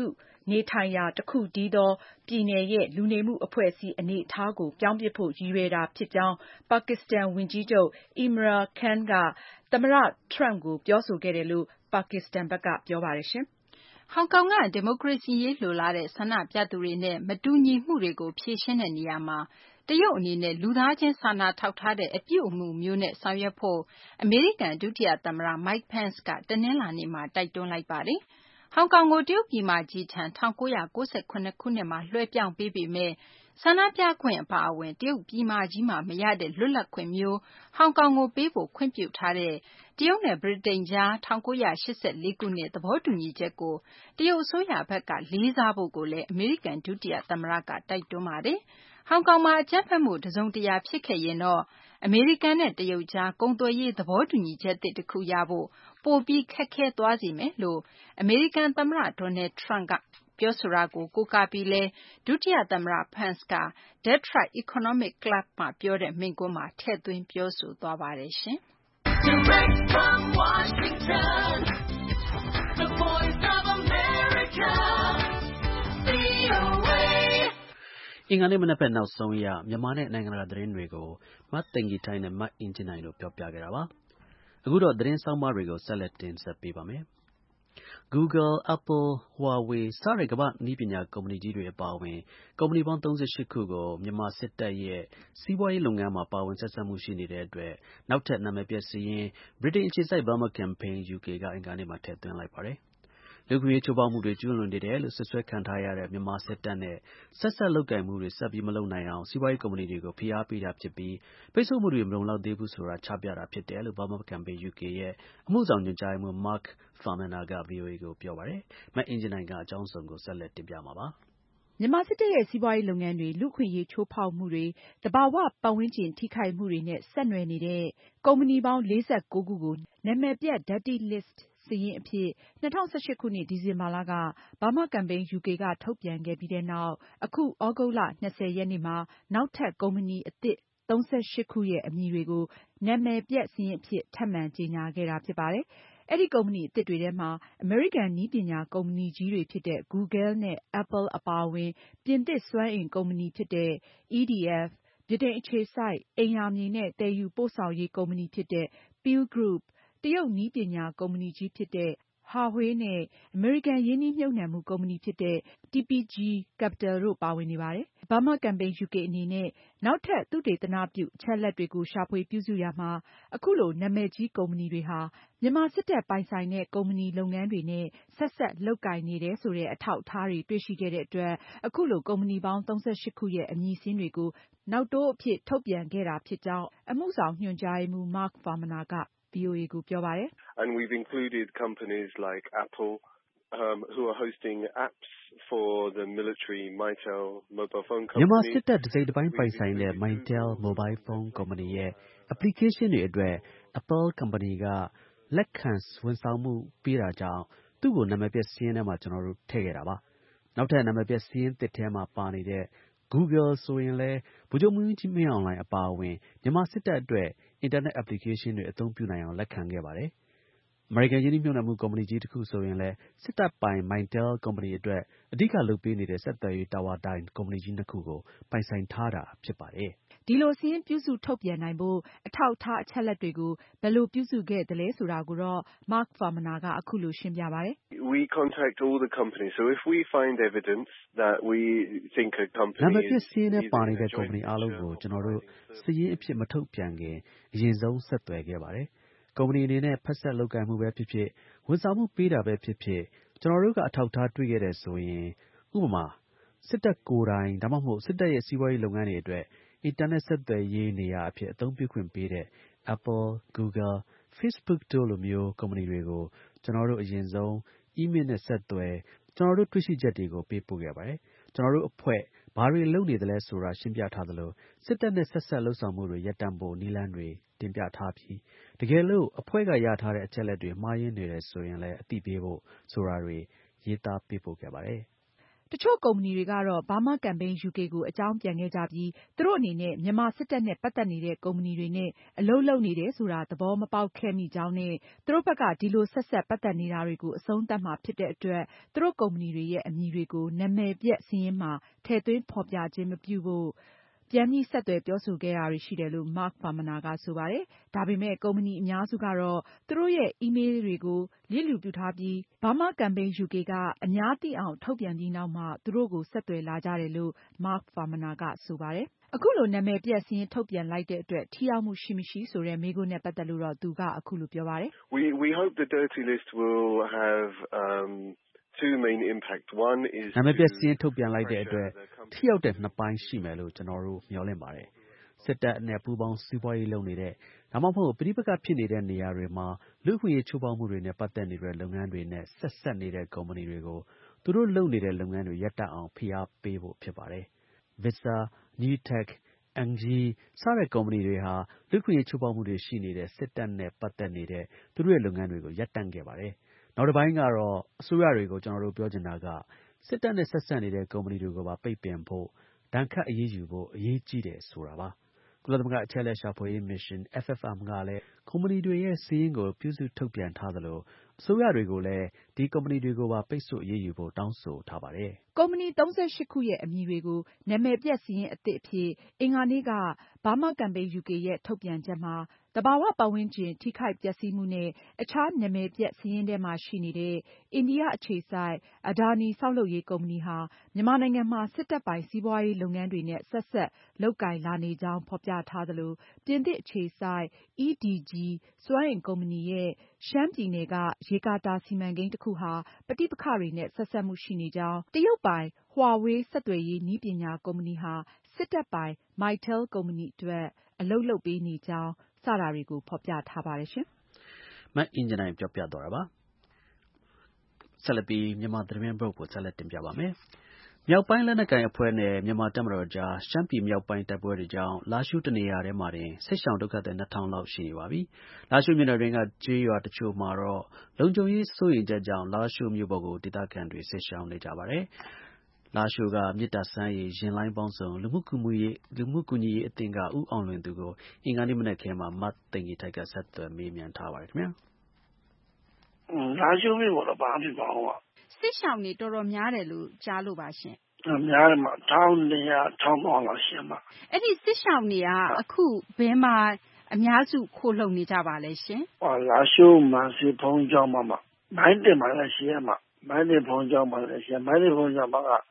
နေထိုင်ရာတစ်ခုတည်းသောပြည်နယ်ရဲ့လူနေမှုအဖွဲ့အစည်းအနေအထားကိုပြောင်းပစ်ဖို့ရည်ရွယ်တာဖြစ်ကြောင်း ပါကစ္စတန်ဝန်ကြီးချုပ် Imran Khan ကသမ္မတ Trump ကိုပြောဆိုခဲ့တယ်လို့ ပါကစ္စတန်ဘက်ကပြောပါတယ်။ဟောင်ကောင်က ဒီမိုကရေစီရေးလိုလားတဲ့ဆန္ဒပြသူတွေနဲ့မတူညီမှုတွေကိုဖြေရှင်းတဲ့နေရာမှာတရုတ်အနေနဲ့လူသားချင်းစာနာထောက်ထားတဲ့အပြုအမူမျိုးနဲ့ဆောင်ရွက်ဖို့အမေရိကန်ဒုတိယသမ္မတ Mike Pence ကတနင်္လာနေ့မှာတိုက်တွန်းလိုက်ပါတယ်။ဟောင်ကောင်ကိုတရုတ်ပြည်မကြီးထံ1998ခုနှစ်မှာလွှဲပြောင်းပေးပေမယ့်ဆန္ဒပြခွင့်အပါအဝင်တရုတ်ပြည်မကြီးမှာမရတဲ့လွတ်လပ်ခွင့်မျိုးဟောင်ကောင်ကိုပေးဖို့ခွင့်ပြုထားတဲ့တရုတ်နဲ့ဗြိတိန်ကြား1984ခုနှစ်သဘောတူညီချက်ကိုတရုတ်အစိုးရဘက်ကလေးစားဖို့ကိုလည်းအမေရိကန်ဒုတိယသမ္မတကတိုက်တွန်းပါတယ်။ဟောင်ကောင်မှာအကြမ်းဖက်မှုတစုံတရာဖြစ်ခဲ့ရင်တော့အမေရိကန်နဲ့တရုတ်ကြားကုန်သွယ်ရေးသဘောတူညီချက်သစ်တစ်ခုရဖို့ပိုပြီးခက်ခဲသွားစေမယ်လို့အမေရိကန်သမ္မတ Donald Trump ကပြောဆိုတာကိုကိုးကားပြီးလဲဒုတိယသမ္မတ Pence က Detroit Economic Club မှာပြောတဲ့မိန့်ခွန်းမှာထည့်သွင်းပြောဆိုသွားပါတယ်ရှင်။ Direct from Washington, the voice of America, VOA. အင်္ဂါနေ့မနက်ဖြန်နောက်ဆုံးရမြန်မာနဲ့နိုင်ငံတကာသတင်းတွေကိုမသိင်္ဂီထိုင်းနဲ့မအင်ကြင်းနိုင်တို့ပြောပြခဲ့တာပါ။အခုတော့သတင်းဆောင်းပါးတွေကိုဆက်လက်တင်ဆက်ပေးပါမယ်။ Google, Apple, Huawei စတဲ့ကမ္ဘာ့နည်းပညာကုမ္ပဏီကြီးတွေအပါအဝင်ကုမ္ပဏီပေါင်း 38 ခုကိုမြန်မာစစ်တပ်ရဲ့စီးပွားရေးလုပ်ငန်းမှာပါဝင်ဆက်စပ်မှုရှိနေတဲ့အတွက်နောက်ထပ်နာမည်ပျက်စာရင်းဗြိတိန်အခြေစိုက် Burma Campaign UK ကအင်္ဂါနေ့မှာထည့်သွင်းလိုက်ပါတယ်။ လူ့အခွင့်အရေးချိုးဖောက်မှုတွေကျူးလွန်နေတယ်လို့စွပ်စွဲခံထားရတဲ့မြန်မာစစ်တပ်နဲ့ဆက်စပ်လုပ်ကိုင်မှုတွေဆက်ပြီးမလုပ်နိုင်အောင်စီးပွားရေးကုမ္ပဏီတွေကိုဖိအားပေးတာဖြစ်ပြီးပိတ်ဆို့မှုတွေမလုံလောက်သေးဘူးဆိုတာချပြတာဖြစ်တယ်လို့ Burma Campaign UK ရဲ့အမှုဆောင်ညွှန်ကြားရေးမှူး Mark Farmaner က VOA ကိုပြောပါတယ်။ မအင်ကြင်းနိုင်ကအကြောင်းစုံကိုဆက်လက်တင်ပြမှာပါ။မြန်မာစစ်တပ်ရဲ့စီးပွားရေးလုပ်ငန်းတွေလူ့အခွင့်အရေးချိုးဖောက်မှုတွေသဘာဝပတ်ဝန်းကျင်ထိခိုက်မှုတွေနဲ့ဆက်နွယ်နေတဲ့ကုမ္ပဏီပေါင်း 49 ခုကိုနာမည်ပျက် Dirty List စာရင်းအဖြစ်2018ခုနှစ်ဒီဇင်ဘာလက Burma Campaign UK ကထုတ်ပြန်ခဲ့ပြီးနောက်အခု သြဂုတ်လ 20 ရက်နေ့မှာနောက်ထပ်ကုမ္ပဏီအသစ် 38 ခုရဲ့အမည်တွေကိုနာမည်ပျက်စာရင်းအဖြစ်ထပ်မံကြေညာခဲ့တာဖြစ်ပါတယ်။ အဲဒီကုမ္ပဏီအသစ်တွေထဲမှာအမေရိကန်နည်းပညာကုမ္ပဏီကြီးတွေဖြစ်တဲ့ Google နဲ့ Apple အပါအဝင် ပြင်သစ်စွမ်းအင်ကုမ္ပဏီဖြစ်တဲ့ EDF ၊ ဗြိတိန်အခြေစိုက်အိမ်ယာမြေနဲ့သယ်ယူပို့ဆောင်ရေးကုမ္ပဏီဖြစ်တဲ့ Peel Group ၊ တရုတ်နည်းပညာကုမ္ပဏီကြီးဖြစ်တဲ့ Huawei နဲ့ အမေရိကန်ရင်းနှီးမြှုပ်နှံမှုကုမ္ပဏီဖြစ်တဲ့ TPG Capital တို့ပါဝင်နေပါတယ်။ Burma Campaign UK အနေနဲ့နောက်ထပ်သုတေသနပြုအချက်အလက်တွေကိုရှာဖွေပြုစုရာမှာအခုလိုနာမည်ကြီးကုမ္ပဏီတွေဟာမြန်မာစစ်တပ်ပိုင်ဆိုင်တဲ့ကုမ္ပဏီလုပ်ငန်းတွေနဲ့ဆက်စပ်လုပ်ကိုင်နေတယ်ဆိုတဲ့အထောက်အထားတွေတွေ့ရှိခဲ့တဲ့အတွက်အခုလိုကုမ္ပဏီပေါင်း 38 ခုရဲ့အမည်စာရင်းတွေကိုနောက်တိုးအဖြစ်ထုတ်ပြန်ခဲ့တာဖြစ်ကြောင်းအမှုဆောင်ညွှန်ကြားရေးမှူး Mark Farmaner က VOA ကိုပြောပါတယ်။ And we've included companies like Apple, who are hosting apps for the military Mytel mobile phone company. မြန်မာစစ်တပ်တစိတ်တပိုင်းပိုင်ဆိုင်တဲ့ Mytel mobile phone company ရဲ့ application တွေအတွက် Apple ကုမ္ပဏီကလက်ခံဝန်ဆောင်မှုပေးတာကြောင့်သူ့ကိုနာမည်ပျက်စာရင်းထဲမှာကျွန်တော်တို့ထည့်ခဲ့တာပါ။နောက်ထပ်နာမည်ပျက်စာရင်းသစ်ထဲမှာပါနေတဲ့ Google ဆိုရင်လည်းဗိုလ်ချုပ်မှူးကြီးမင်းအောင်လှိုင်အပါအဝင်မြန်မာစစ်တပ်အတွက်အင်တာနက် application တွေအသုံးပြုနိုင်အောင်လက်ခံခဲ့ပါတယ်။ အမေရိကန်ရင်းနှီးမြှုပ်နှံမှုကုမ္ပဏီကြီးတစ်ခုဆိုရင်လည်းစစ်တပ်ပိုင် Mytel ကုမ္ပဏီအတွက်အဓိကလုပ်ပေးနေတဲ့ဆက်သွယ်ရေးတာဝါတိုင်ကုမ္ပဏီကြီး 2 ခုကိုပိုင်ဆိုင်ထားတာဖြစ်ပါတယ်။ဒီလိုစာရင်းပြုစုထုတ်ပြန်နိုင်ဖို့အထောက်အထားအချက်အလက်တွေကိုဘယ်လိုပြုစုခဲ့သလဲဆိုတာကိုတော့ Mark Farmaner ကအခုလိုရှင်းပြပါတယ်။ We contact all the companies. So if we find evidence that we think a company နာမည်ပျက်စာရင်းထဲပါနေတဲ့ကုမ္ပဏီအားလုံးကိုကျွန်တော်တို့စာရင်းအဖြစ်မထုတ်ပြန်ခင်အရင်ဆုံးဆက်သွယ်ခဲ့ပါတယ်။ကုမ္ပဏီအနေနဲ့ဖက်စပ်လုပ်ကိုင်မှုပဲဖြစ်ဖြစ်ဝန်ဆောင်မှုပေးတာပဲဖြစ်ဖြစ်ကျွန်တော်တို့ကအထောက်အထားတွေ့ခဲ့တယ်ဆိုရင်ဥပမာစစ်တပ်ကိုယ်တိုင်ဒါမှမဟုတ်စစ်တပ်ရဲ့စီးပွားရေးလုပ်ငန်းတွေအတွက်အင်တာနက်ဆက်သွယ်ရေးနေရာအဖြစ်အသုံးပြုခွင့်ပေးတဲ့ Apple, Google, Facebook တို့လိုမျိုးကုမ္ပဏီတွေကိုကျွန်တော်တို့အရင်ဆုံးemail နဲ့ဆက်သွယ်ကျွန်တော်တို့တွေ့ရှိချက်တွေကိုပေးပို့ခဲ့ပါတယ်။ကျွန်တော်တို့အဖွဲ့ဘာတွေလုပ်နေသလဲဆိုတာရှင်းပြထားသလိုစစ်တပ်နဲ့ဆက်စပ်လုပ်ဆောင်မှုတွေရပ်တန့်ဖို့နည်းလမ်းတွေတင်ပြထားပြီးတကယ်လို့အဖွဲ့ကရထားတဲ့အချက်အလက်တွေမှားယွင်းနေတယ်ဆိုရင်လည်းအသိပေးဖို့ဆိုတာတွေရေးသားပေးပို့ခဲ့ပါတယ်။တချို့ကုမ္ပဏီတွေကတော့ Burma Campaign UK ကိုအကြောင်းပြန်ခဲ့ကြပြီး သူတို့အနေနဲ့မြန်မာစစ်တပ်နဲ့ပတ်သက်နေတဲ့ကုမ္ပဏီတွေနဲ့အလုပ်လုပ်နေတယ်ဆိုတာသဘောမပေါက်ခဲ့မိကြောင်းနဲ့ သူတို့ဘက်ကဒီလိုဆက်စပ်ပတ်သက်နေတာတွေကိုအဆုံးသတ်မှာဖြစ်တဲ့အတွက် သူတို့ကုမ္ပဏီတွေရဲ့အမည်တွေကိုနာမည်ပျက်စာရင်းမှာထည့်သွင်းဖေါ်ပြခြင်းမပြုဖို့ပြန်ပြီးဆက်သွယ်ပြောဆိုခဲ့တာတွေရှိတယ်လို့ Mark Farmaner ကဆိုပါတယ်။ ဒါပေမဲ့ ကုမ္ပဏီအများစုကတော့ သူတို့ရဲ့အီးမေးလ်တွေကိုလျစ်လျူပြုထားပြီး Burma Campaign UK ကအများသိအောင်ထုတ်ပြန်ပြီးနောက်မှ သူတို့ကိုဆက်သွယ်လာကြတယ်လို့ Mark Farmaner ကဆိုပါတယ်။ အခုလိုနာမည်ပျက်စာရင်းထုတ်ပြန်လိုက်တဲ့အတွက် ထိရောက်မှုရှိမရှိဆိုတဲ့မေးခွန်းနဲ့ပတ်သက်လို့တော့ သူကအခုလိုပြောပါတယ်။ We hope the dirty list will have two main impacts. One is နာမည်ပျက်စာရင်းထုတ်ပြန်လိုက်တဲ့အတွက်ထိရောက်တဲ့နှစ်ပိုင်းရှိမယ်လို့ကျွန်တော်တို့မျှော်လင့်ပါတယ်။စစ်တပ်နဲ့ပူးပေါင်းစီးပွားရေးလုပ်နေတဲ့ဒါမှမဟုတ်ပဋိပက္ခဖြစ်နေတဲ့နေရာတွေမှာလူ့အခွင့်အရေးချိုးဖောက်မှုတွေနဲ့ပတ်သက်နေတဲ့လုပ်ငန်းတွေနဲ့ဆက်စပ်နေတဲ့ကုမ္ပဏီတွေကိုသူတို့လုပ်နေတဲ့လုပ်ငန်းတွေရပ်တန့်အောင်ဖိအားပေးဖို့ဖြစ်ပါတယ်။ Visa, Newtec, Engie စတဲ့ကုမ္ပဏီတွေဟာလူ့အခွင့်အရေးချိုးဖောက်မှုတွေရှိနေတဲ့စစ်တပ်နဲ့ပတ်သက်နေတဲ့သူတို့ရဲ့လုပ်ငန်းတွေကိုရပ်တန့်ခဲ့ပါတယ်။နောက်တစ်ပိုင်းကတော့အစိုးရတွေကိုကျွန်တော်တို့ပြောချင်တာကစစ်တပ်နဲ့ဆက်စပ်နေတဲ့ကုမ္ပဏီတွေကိုပါပိတ်ပင်ဖို့ဒဏ်ခတ်အရေးယူဖို့အရေးကြီးတယ်ဆိုတာပါ။ကုလသမဂ္ဂအချက်အလက်ရှာဖွေရေးမစ်ရှင် FFM ကလည်းကုမ္ပဏီတွေရဲ့စာရင်းကိုပြုစုထုတ်ပြန်ထားသလိုအစိုးရတွေကိုလည်းဒီကုမ္ပဏီတွေကိုပါပိတ်ဆို့အရေးယူဖို့တောင်းဆိုထားပါတယ်။ကုမ္ပဏီ 38 ခုရဲ့အမည်တွေကိုနာမည်ပျက်စာရင်းအသစ်အဖြစ်အင်္ဂါနေ့က Burma Campaign UK ရဲ့ထုတ်ပြန်ချက်မှာ သဘာဝပတ်ဝန်းကျင်ထိခိုက်ပျက်စီးမှုနဲ့အခြားနာမည်ပျက်စာရင်းထဲမှာရှိနေတဲ့ အိန္ဒိယအခြေစိုက် Adani ဆောက်လုပ်ရေးကုမ္ပဏီဟာ မြန်မာနိုင်ငံမှာစစ်တပ်ပိုင်စီးပွားရေးလုပ်ငန်းတွေနဲ့ဆက်စပ်လုပ်ကိုင်လာနေကြောင်းဖေါ်ပြထားသလို ပြင်သစ်အခြေစိုက် EDG စွမ်းအင်ကုမ္ပဏီရဲ့ ရှမ်းပြည်နယ်ကရေကာတာစီမံကိန်းတခုဟာ ပဋိပက္ခတွေနဲ့ဆက်စပ်မှုရှိနေကြောင်း၊ တရုတ်ပိုင် Huawei ဆက်သွယ်ရေးနည်းပညာကုမ္ပဏီဟာ စစ်တပ်ပိုင် Mytel ကုမ္ပဏီအတွက်အလုပ်လုပ်ပေးနေကြောင်း စတာတွေကိုဖေါ်ပြထားပါတယ်ရှင်။မအင်ကြင်းနိုင်ပြောပြသွားတာပါ။ ဆက်လက်ပြီးမြန်မာသတင်းပုဒ်ကိုဆက်လက်တင်ပြပါမယ်။ မြောက်ပိုင်းလက်နက်ကိုင်အဖွဲ့နဲ့မြန်မာတပ်မတော်အကြားရှမ်းပြည်မြောက်ပိုင်းတိုက်ပွဲတွေကြောင့်လားရှိုးတစ်နေရာတည်းမှာတင်စစ်ရှောင်ဒုက္ခသည် 2,000 လောက်ရှိနေပါပြီ။ လားရှိုးမြို့နယ်အတွင်းကကျေးရွာတချို့မှာတော့ လုံခြုံရေးစိုးရိမ်ချက်ကြောင့်လားရှိုးမြို့ပေါ်ကိုဒေသခံတွေစစ်ရှောင်နေကြပါတယ်။ လားရှိုးက မေတ္တာစမ်းရေယာဉ်လိုင်းပေါင်းစုံလူမှုကူညီရေးအသင်းက ဦးအောင်လွင်သူကို အင်္ဂါနေ့မနက်ခင်းမှာ မသိင်္ဂ ီထိုက် ဆက်သွယ်မေးမြန်းထားပါတယ်။လားရှိုးမြို့ပေါ်တော့ဘာမှမဖြစ်ပါဘူး။စစ်ရှောင်တွေတော်တော်များတယ်လို့ကြားလို့ပါရှင်။များတယ်မ1200 1300လောက်ရှိမှာ။အဲ့ဒီစစ်ရှောင်တွေကအခုဘယ်မှာအများစုခိုလှုံနေကြပါလဲရှင်။လားရှိုးမန်စီဘုန်းကြီးကျောင်းမှာမိုင်းတင်မှာလည်းရှိရမှာမိုင်းတင်ဘုန်းကြီးကျောင်းမှာလည်းရှိရမိုင်းတင်ဘုန်းကြီးကျောင်းမှာက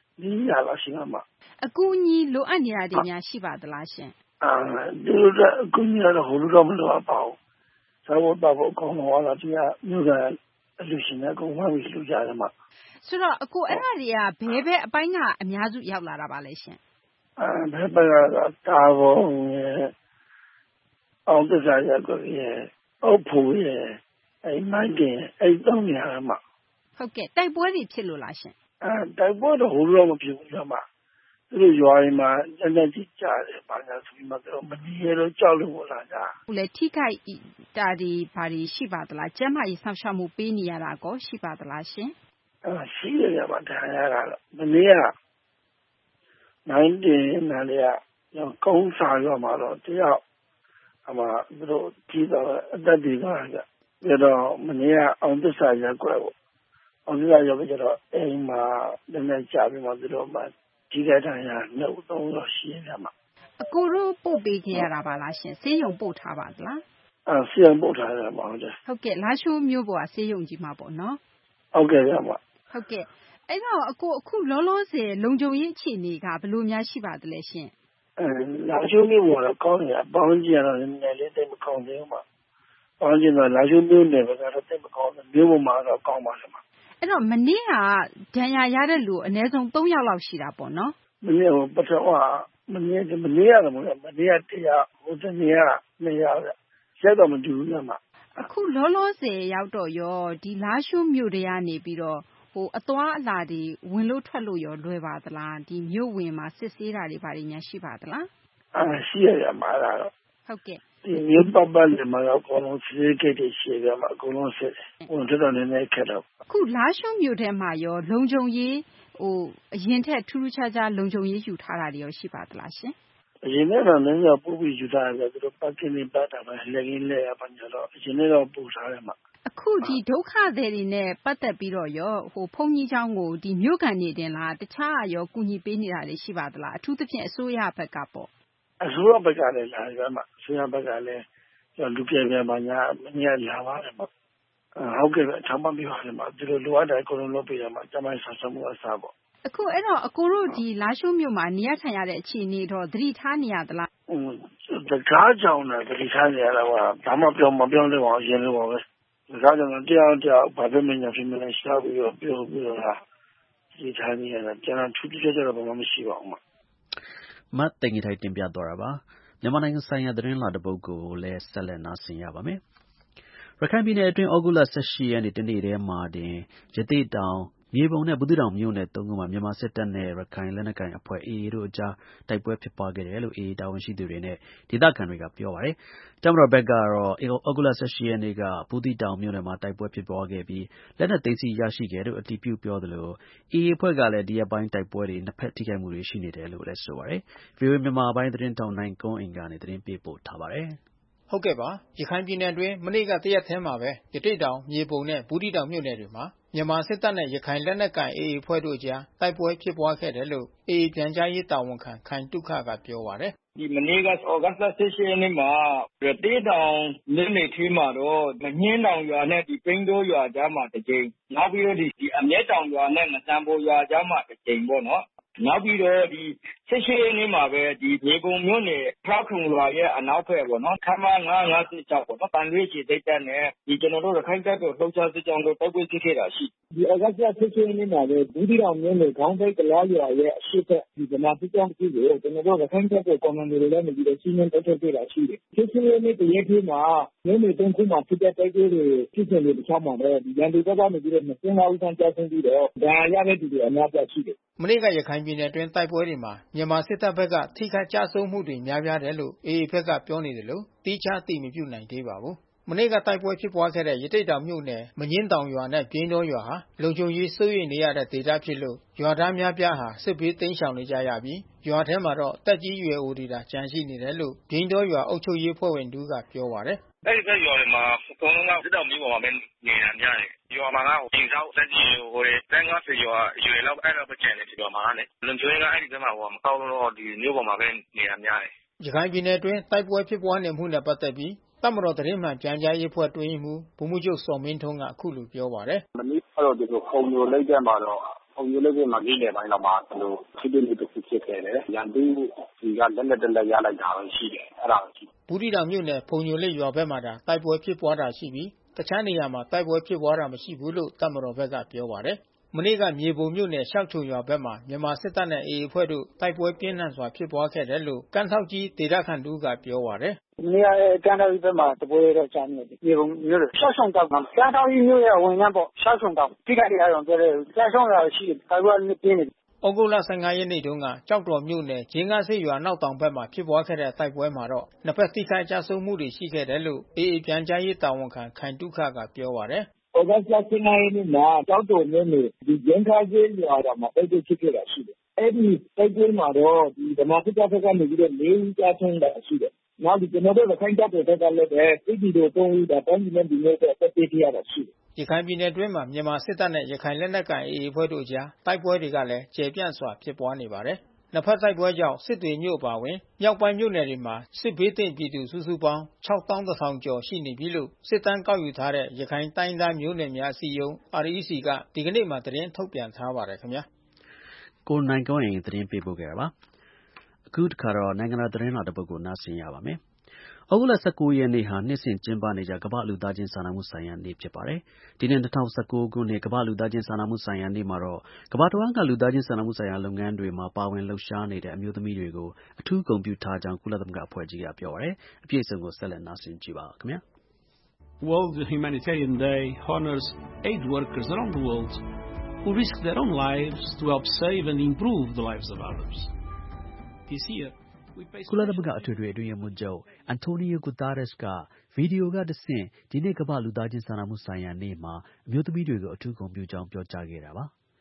400လောက်ရှိမှာအကူအညီလိုအပ်နေတာတွေများရှိပါသလားရှင်သူတို့အကူအညီကတော့ဟိုလိုတော့မလိုအပ်ပါဘူး။စားဖို့တောက်ဖို့အကုန်လုံးကတော့ဒီကမြို့ကအလူရှင်တွေအကုန်ဝိုင်းပြီးလှူကြတယ်မှာဆိုတော့အကိုအဲ့ဒါတွေကဘယ်အပိုင်းကအများစုရောက်လာတာပါလဲရှင်ဘယ်ပိုင်းကတော့တာဝန်ရယ်အောင်သစ္စာရပ်ကွက်ရယ်အုပ်ဖို့ရယ်အဲ့မိုင်းတင်အဲ့3နေရာမှာဟုတ်ကဲ့တိုက်ပွဲတွေဖြစ်လို့လားရှင်တိုက်ပွဲတော့ဟိုလိုတော့မဖြစ်ဘူးလားမှာသူတို့ရွာတွေမှာလက်နက်ကြီးကြားတယ်ဘာညာဆိုပြီးမှသူတို့မနေရတော့ကြောက်လို့ဟိုလာကြဟုတ်လေထိခိုက်တာတွေဘာတွေရှိပါသလားကျန်းမာရေးဆောင်ရှောက်မှုပေးနေရတာကောရှိပါသလားရှင်ရှိရပါတရားရတာမနေ့ကမိုင်းတင်နားလေးကကုန်းစာရွာမှာတော့တယောက်အမသူတို့ကြီးတော့အသက်တွေပါကြပြီးတော့မနေ့ကအောင်သစ္စာရပ်ကွက်ပေါ့အောင်သစ္စာရပ်ကွက်ကျတော့အိမ်မှာလက်နဲ့ကြာပြီးမှသူတို့မှကြီးတဲ့တိုင်ရနှုတ်3တော့ရှိနေမှာအကိုတို့ပို့ပေးခဲ့ရတာပါလားရှင်ဆေးရုံပို့ထားပါသလားဆေးရုံပို့ထားတယ်ပါဟုတ်တယ်ဟုတ်ကဲ့လားရှိုးမြို့ပေါ်ကဆေးရုံကြီးမှာပေါ့နော်ဟုတ်ကဲ့ရပါဟုတ်ကဲ့အဲ့တော့အကိုအခုလောလောဆယ်လုံခြုံရေးအခြေအနေကဘယ်လိုများရှိပါသလဲရှင်လားရှိုးမြို့ပေါ်တော့ကောင်းတယ်ပေါင်းကြည့်ရတော့နည်းနည်းလေးတိတ်မကောင်းသေးဘူးမှာပေါင်းကြည့်တော့လားရှိုးမြို့နယ်ဘက်ကတော့တိတ်မကောင်းဘူးမြို့ပေါ်မှာတော့ကောင်းပါလားမှာအဲ့တော့မနေ့ကဒဏ်ရာရတဲ့လူအနည်းဆုံး3ယောက်လောက်ရှိတာပေါ့နော်မနေ့ပထမမနေ့ကတော့မနေ့က1ယောက်ဟိုတနေ့က2ယောက်ရက်တော့မတူဘူးလားမှာအခုလောလောဆယ်ရောက်တော့ရောဒီလားရှိုးမြို့တွေကနေပြီးတော့ဟိုအသွားအလာတွေဝင်လို့ထွက်လို့ရောလွယ်ပါသလားဒီမြို့ဝင်မှာစစ်ဆေးတာတွေဘာတွေများရှိပါသလားရှိရမှာလားတော့ဟုတ်ကဲ့ဒီမြို့ပတ်လည်မှာတော့အကုန်လုံးစစ်ဆေးကိတ်တွေရှိကြမှာအကုန်လုံးစစ်ဝင်ထွက်တော့နည်းနည်းခက်တော့အခုလားရှိုးမြို့ထဲမှာရောလုံခြုံရေးဟအရင်ထက်ထူးထူးခြားခြားလုံခြုံရေးယူထားတာတွေရောရှိပါသလားရှင်အရင်ကတော့လည်းပို့ပြီးယူထားတယ်သူတို့ပတ်ကင်းနေပတ်တာပဲလက်ရင်းလက်ရပါညတော့အရင်ကတော့ပို့ထားတယ်မှာအခုဒီဒုက္ခသည်တွေနဲ့ပတ်သက်ပြီးတော့ရောဘုန်းကြီးเจ้าကိုဒီမြို့ကန်နေတင်လားတခြားရောကူညီပေးနေတာတွေရှိပါသလားအထူးသဖြင့်အစိုးရဘက်ကပေါ့အစိုးရဘက်ကလည်းလာကြမှာအစိုးရဘက်ကလည်းလူပြပြပါညာမင်းရလာပါတယ်ပေါ့ဟုတ်ကဲ့အထောက်ပံ့ပေးပါတယ်မှာဒီလိုလိုအပ်တဲ့အကုန်လုံးလုပ်ပေးရမှာကျမဆောက်ရှောက်မှုအစားပေါ့အခုအဲ့တော့အကိုတို့ဒီလာရှိုးမြို့မှာနေရထိုင်ရတဲ့အခြေအနေတော့သတိထားနေရသလားတကားကြောင်တာသတိထားနေရတာကဘာမှမပြောလဲပါအရင်လိုပါပဲတကားကြောင်တယောက်ဘာပဲမညာဖြစ်မလဲရှားပြီးတော့ပြောပြီးတော့ဒီထားနေရတာကျန်ထူးထူးခြားခြားတော့ဘာမှမရှိပါဘူးမတ်တင်ကြီးထိုင်တင်ပြသွားတာပါမြန်မာနိုင်ငံဆိုင်ရာသတင်းလာတပုတ်ကိုလည်းဆက်လက်နားဆင်ရပါမယ်ရခိုင်ပြည်နယ်အတွင်းဩဂုတ်လ18ရက်နေ့တနေ့တည်းမှာတင်ရသေ့တောင်မြေပုံနဲ့ဘူးသီးတောင်မြို့နယ်၃ခုမှာမြန်မာစစ်တပ်နဲ့ရခိုင်လက်နက်ကိုင်အဖွဲ့ AA တို့အကြားတိုက်ပွဲဖြစ်ပွားခဲ့တယ်လို့ AA တာဝန်ရှိသူတွေနဲ့ဒေသခံတွေကပြောပါတယ်။တပ်မတော်ဘက်ကတော့ဩဂုတ်လ18ရက်နေ့ကဘူးသီးတောင်မြို့နယ်မှာတိုက်ပွဲဖြစ်ပွားခဲ့ပြီးလက်နက်သိမ်းဆည်းရရှိခဲ့လို့အတည်ပြုပြောသလို AA အဖွဲ့ကလည်းဒီရက်ပိုင်းတိုက်ပွဲတွေနှစ်ဖက်ထိခိုက်မှုတွေရှိနေတယ်လို့လည်းဆိုပါတယ်။ VOA မြန်မာပိုင်းသတင်းထောက်နိုင်ကွန်းအိန်ကနေသတင်းပေးပို့ထားပါတယ်။ဟုတ်ကဲ့ပါရခိုင်ပြည်နယ်အတွင်းမနေ့ကတရက်ထဲမှာပဲရသေ့တောင်မြေပုံနဲ့ဘူးသီးတောင်မြို့နယ်တွေမှာမြန်မာစစ်တပ်နဲ့ရခိုင်လက်နက်ကိုင် AA အဖွဲ့တို့အကြားတိုက်ပွဲဖြစ်ပွားခဲ့တယ်လို့ AA ပြန်ကြားရေးတာဝန်ခံခိုင်တုခကပြောပါတယ်ဒီမနေ့ကဩဂတ်စ်လ18ရက်နေ့မှာရသေ့တောင်မြို့နယ်ထဲမှာတော့မညင်းတောင်ရွာနဲ့ဒီပိန်းတိုးရွာကြားမှာတစ်ကြိမ်နောက်ပြီးတော့ဒီအမျက်တောင်ရွာနဲ့ငစံပေါ်ရွာကြားမှာတစ်ကြိမ်ပေါ့နော်နောက်ပြီးတော့ဒီ18ရက်နေ့မှာပဲဒီမြေပုံမြို့နယ်ထောက်ခုံရွာရဲ့အနောက်ဘက်ပေါ့နော်ခမ956ပေါ့နော်တန်ရွေးချေတိတ်တက်နဲ့ဒီကျွန်တော်တို့ရခိုင်တပ်တော်လှုပ်ရှားစစ်ကြောင်းတို့တိုက်ပွဲဖြစ်ခဲ့တာရှိဒီဩဂတ်စ်လ18ရက်နေ့မှာပဲဘူးဒီတော်မြို့နယ်ခေါင်းထိပ်ကလားရွာရဲ့အရှိတ်ဒီဗမာစစ်ကြောင်းကြီးကိုကျွန်တော်တို့ရခိုင်တပ်တော်ကွန်မန်ဒိုတွေလည်းနေပြီးတော့စီးနှင်းတိုက်ခဲ့တာရှိတယ်18ရက်နေ့တရက်ထဲမှာမြို့နယ်3ခုမှာဖြစ်တဲ့တိုက်ပွဲတွေဖြစ်နေတယ်တခြားမှာလည်းဒီရန်သူဘက်ကနေပြီးတော့25ဦးခန့်ကြာဆုံးပြီးတော့ဒါရတဲ့သူတွေအများကြီးရှိတယ်မနေ့ကရခိုင်ပြည်နယ်အတွင်းတိုက်ပွဲတွေမှာမြန်မာစစ်တပ်ဘက်ကထိခိုက်ကြဆုံးမှုတွေများပြားတယ်လို့ AA ဘက်ကပြောနေတယ်လို့တိကျအသိမပြုနိုင်သေးပါဘူး။မနေ့ကတိုက်ပွဲဖြစ်ပွားခဲ့တဲ့ရသေ့တောင်မြို့နယ်မညင်းတောင်ရွာနဲ့ပြင်းတော်ရွာဟာလုံခြုံရေးစိုးရိမ်နေရတဲ့ဒေသဖြစ်လို့ရွာသားများပြားဟာစစ်ဘေးတိမ်းရှောင်နေကြရပြီးရွာထဲမှာတော့တက်ကြီးရွယ်အိုတွေသာကျန်ရှိနေတယ်လို့ပြင်းတော်ရွာအုပ်ချုပ်ရေးဖွဲ့ဝင်တူကပြောပါတယ်။အဲ့ဒီဘက်ရွာတွေမှာအကုန်လုံးကစစ်တောင်မျိုးပေါ်မှာပဲနေတာများတယ်။ရွာမှာကရင်ဆောက်တက်ကြီးဟိုတန်း90ရွာရွယ်လောက်အဲ့လိုပဲကျန်နေတယ်ရွာမှာလေ။လုံခြုံရေးကအဲ့ဒီဘက်မှာမကောက်တော့ဒီမျိုးပေါ်မှာပဲနေတာများတယ်။ရခိုင်ပြည်နယ်အတွင်းတိုက်ပွဲဖြစ်ပွားနေမှုနဲ့ပတ်သက်ပြီးတပ်မတော်သတင်းမှန်ပြန်ကြားရေးဖွဲ့တွင်းမှုဗိုလ်မှူးချုပ်စော်မင်းထွန်းကအခုလိုပြောပါတယ်။မနေ့ကတော့ဒီလိုပုံမျိုးလိုက်တဲ့မှာတော့ပုံမျိုးလိုက်တဲ့မှာဒီနေ့ပိုင်းတော့မှဒီလိုဖြစ်တဲ့တစ်ခုဖြစ်ခဲ့တယ်။ရန်သူဒီကလက်လက်တက်လက်ရလိုက်တာပဲရှိတယ်။အဲ့ဒါရှိ။ဘူးတီတောင်မြို့နယ်ဖုန်ညိုလိပ်ရွာဘက်မှာတိုက်ပွဲဖြစ်ပွားတာရှိပြီးတခြားနေရာမှာတိုက်ပွဲဖြစ်ပွားတာမရှိဘူးလို့တပ်မတော်ဘက်ကပြောပါတယ်။မနေ့ကမြေပုံမြို့နယ်ရှောက်ချုံရွာဘက်မှာမြန်မာစစ်တပ်နဲ့ AA အဖွဲ့တို့တိုက်ပွဲပြင်းထန်စွာဖြစ်ပွားခဲ့တယ်လို့ကမ်းထောက်ကြီးဒေသခံတူကပြောပါတယ်။နေရာကမ်းထောက်ကြီးဘက်မှာတပွဲတော့ကြာနေတယ်။မြေပုံမြို့နယ်ရှောက်ချုံတောက်မှာကမ်းထောက်ကြီးမြို့ရဲ့ဝန်ထမ်းပေါ့ရှောက်ချုံတောက်တိကျတယ်အောင်ပြောတယ်။ရှောက်ချုံရွာရှိတယ်။တိုက်ပွဲပြင်းနေတယ်ဩဂုတ်လ15ရက်နေ့တုန်းကကြောက်တော်မြို့နယ်ဂျင်းကားဆိပ်ရွာနောက်တောင်ဘက်မှာဖြစ်ပွားခဲ့တဲ့တိုက်ပွဲမှာတော့နှစ်ဖက်ထိခိုက်ကြဆုံးမှုတွေရှိခဲ့တယ်လို့ AA ပြန်ကြားရေးတာဝန်ခံခိုင်တုခကပြောပါတယ်။ဩဂတ်စ်လ15ရက်နေ့မှာကြောက်တော်မြို့နယ်ဒီဂျင်းကားဆိပ်ရွာမှာတိုက်ပွဲဖြစ်ခဲ့တာရှိတယ်။အဲ့ဒီတိုက်ပွဲမှာတော့ဒီဗမာစစ်တပ်ဘက်ကနေပြီးတော့4ဦးကြာဆုံးတာရှိတယ်။နောက်ဒီကျွန်တော်တို့ရခိုင်တပ်တော်ဘက်ကလည်းပဲပြည်သူတို့3ဦးတိုင်းပြည်နဲ့ဒီမျိုးတော့တက်ပေးရတာရှိတယ်ရခိုင်ပြည်နယ်အတွင်းမှာမြန်မာစစ်တပ်နဲ့ရခိုင်လက်နက်ကိုင် AA အဖွဲ့တို့အကြားတိုက်ပွဲတွေကလည်းကျေပြန့်စွာဖြစ်ပွားနေပါတယ်။နှစ်ဖက်တိုက်ပွဲကြောင့်စစ်တွေမြို့အပါအဝင်မြောက်ပိုင်းမြို့နယ်တွေမှာစစ်ဘေးသင့်ပြည်သူစုစုပေါင်း61000ကျော်ရှိနေပြီလို့စစ်တမ်းကောက်ယူထားတဲ့ရခိုင်တိုင်းသားမျိုးနွယ်များအစည်းအရုံး REC ကဒီကနေ့မှသတင်းထုတ်ပြန်ထားပါတယ်ခင်ဗျာ။ကိုနိုင်ကွန်းရင်သတင်းပေးပို့ခဲ့တာပါ။အခုတစ်ခါတော့နိုင်ငံတော်သတင်းလာတစ်ပုဒ်ကိုနားဆင်ရပါမယ်။ဩဂုတ်လ19ရက်နေ့ဟာနှစ်စဉ်ကျင်းပနေကြကမ္ဘာ့လူသားချင်းစာနာမှုဆိုင်ရာနေ့ဖြစ်ပါတယ်။ဒီနှစ်2019ခုနှစ်ကမ္ဘာ့လူသားချင်းစာနာမှုဆိုင်ရာနေ့မှာတော့ကမ္ဘာတစ်ဝှမ်းကလူသားချင်းစာနာမှုဆိုင်ရာလုပ်ငန်းတွေမှာပါဝင်လှုပ်ရှားနေတဲ့အမျိုးသမီးတွေကိုအထူးဂုဏ်ပြုထားကြောင်းကုလသမဂ္ဂအဖွဲ့ကြီးကပြောပါတယ်။အပြည့်အစုံကိုဆက်လက်နားဆင်ကြည့်ပါခင်ဗျာ။ World Humanitarian Day honors aid workers around the world who risk their own lives to help save and improve the lives of others. This year ကုလသမဂ္ဂအထွေထွေအတွင်းရေးမှူးချုပ်အန်တိုနီယိုဂူတာရက်စ်ကဗီဒီယိုကတဆင့်ဒီနေ့ကမ္ဘာ့လူသားချင်းစာနာမှုဆိုင်ရာနေ့မှာအမျိုးသမီးတွေကိုအထူးဂုဏ်ပြုကြောင်းပြောကြားခဲ့တာပါ။